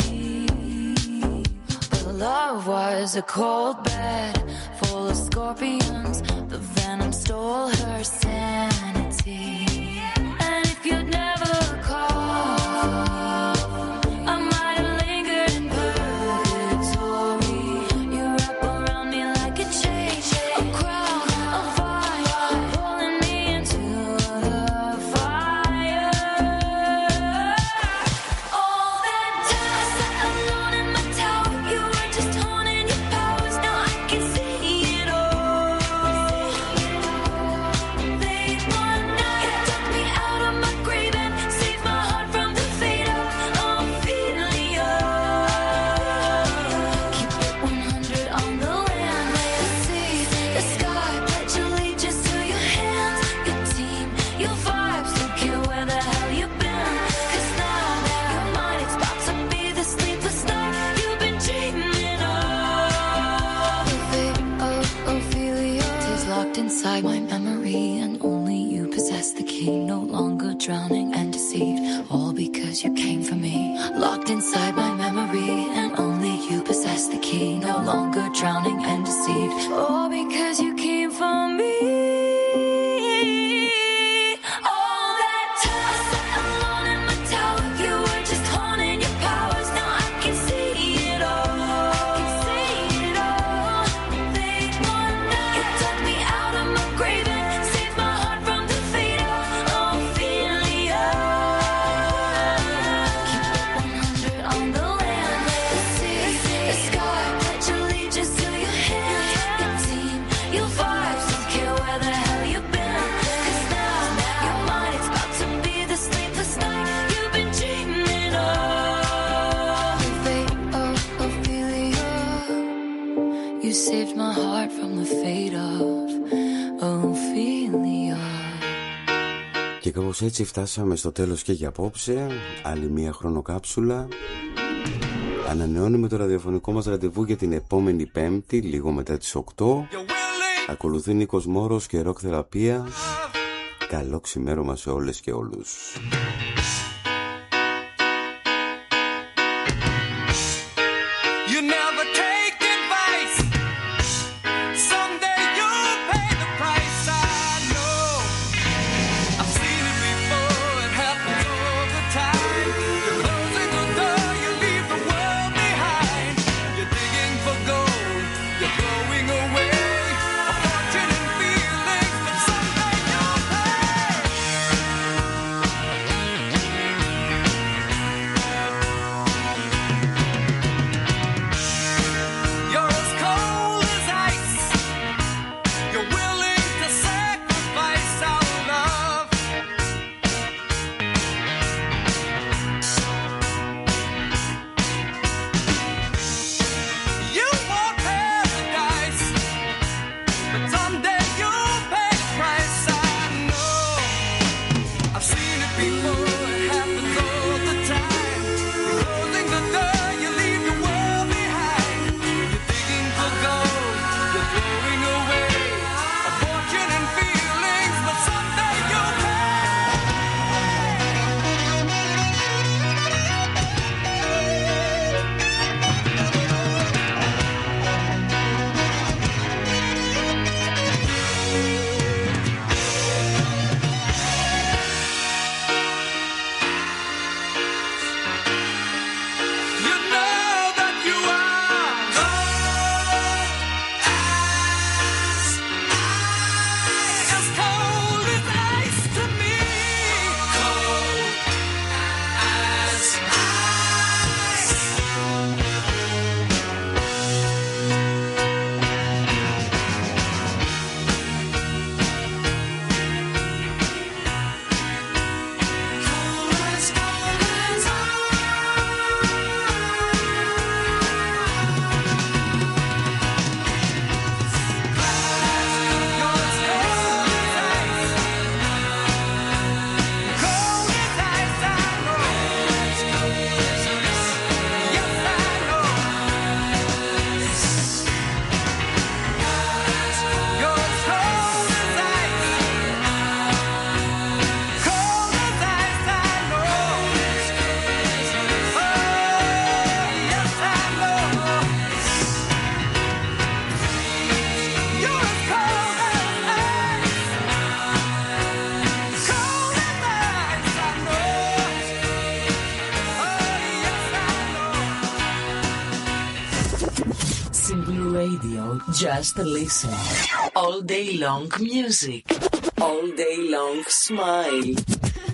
but love was a cold bed full of scorpions. The venom stole her sanity. And if you'd never called, I might have lingered in purgatory. You wrap around me like a chain, a crown, a fire, pulling me into the fire. All that time I sat alone in my tower, you were just honing your powers. Now I can see it all. Late one night, you took me out of my grave and saved my heart from the fate of Ophelia. Keep it one hundred on the land. Let's see the sky, pledge allegiance to your hands. Your team, your vibes, don't care where the hell you've been. 'Cause now your mind, it's about to be the sleepless night you've been dreaming of. The fate of Ophelia is locked inside my memory, and only you possess the key. No longer drowning and deceived, all because you came for me. Locked inside my memory, and only you possess the key, no longer drowning and deceived. All because you came for me. Saved my heart from the fate of Ophelia. Και κάπως έτσι φτάσαμε στο τέλος και για απόψε. Άλλη μία χρονοκάψουλα. Ανανεώνουμε το ραδιοφωνικό μας ραντεβού για την επόμενη Πέμπτη, λίγο μετά τις οκτώ. Ακολουθεί Νίκος Μόρος και Ροκ Θεραπεία. Καλό ξημέρωμα σε όλες και όλους. Just listen. All day long music. All day long smile.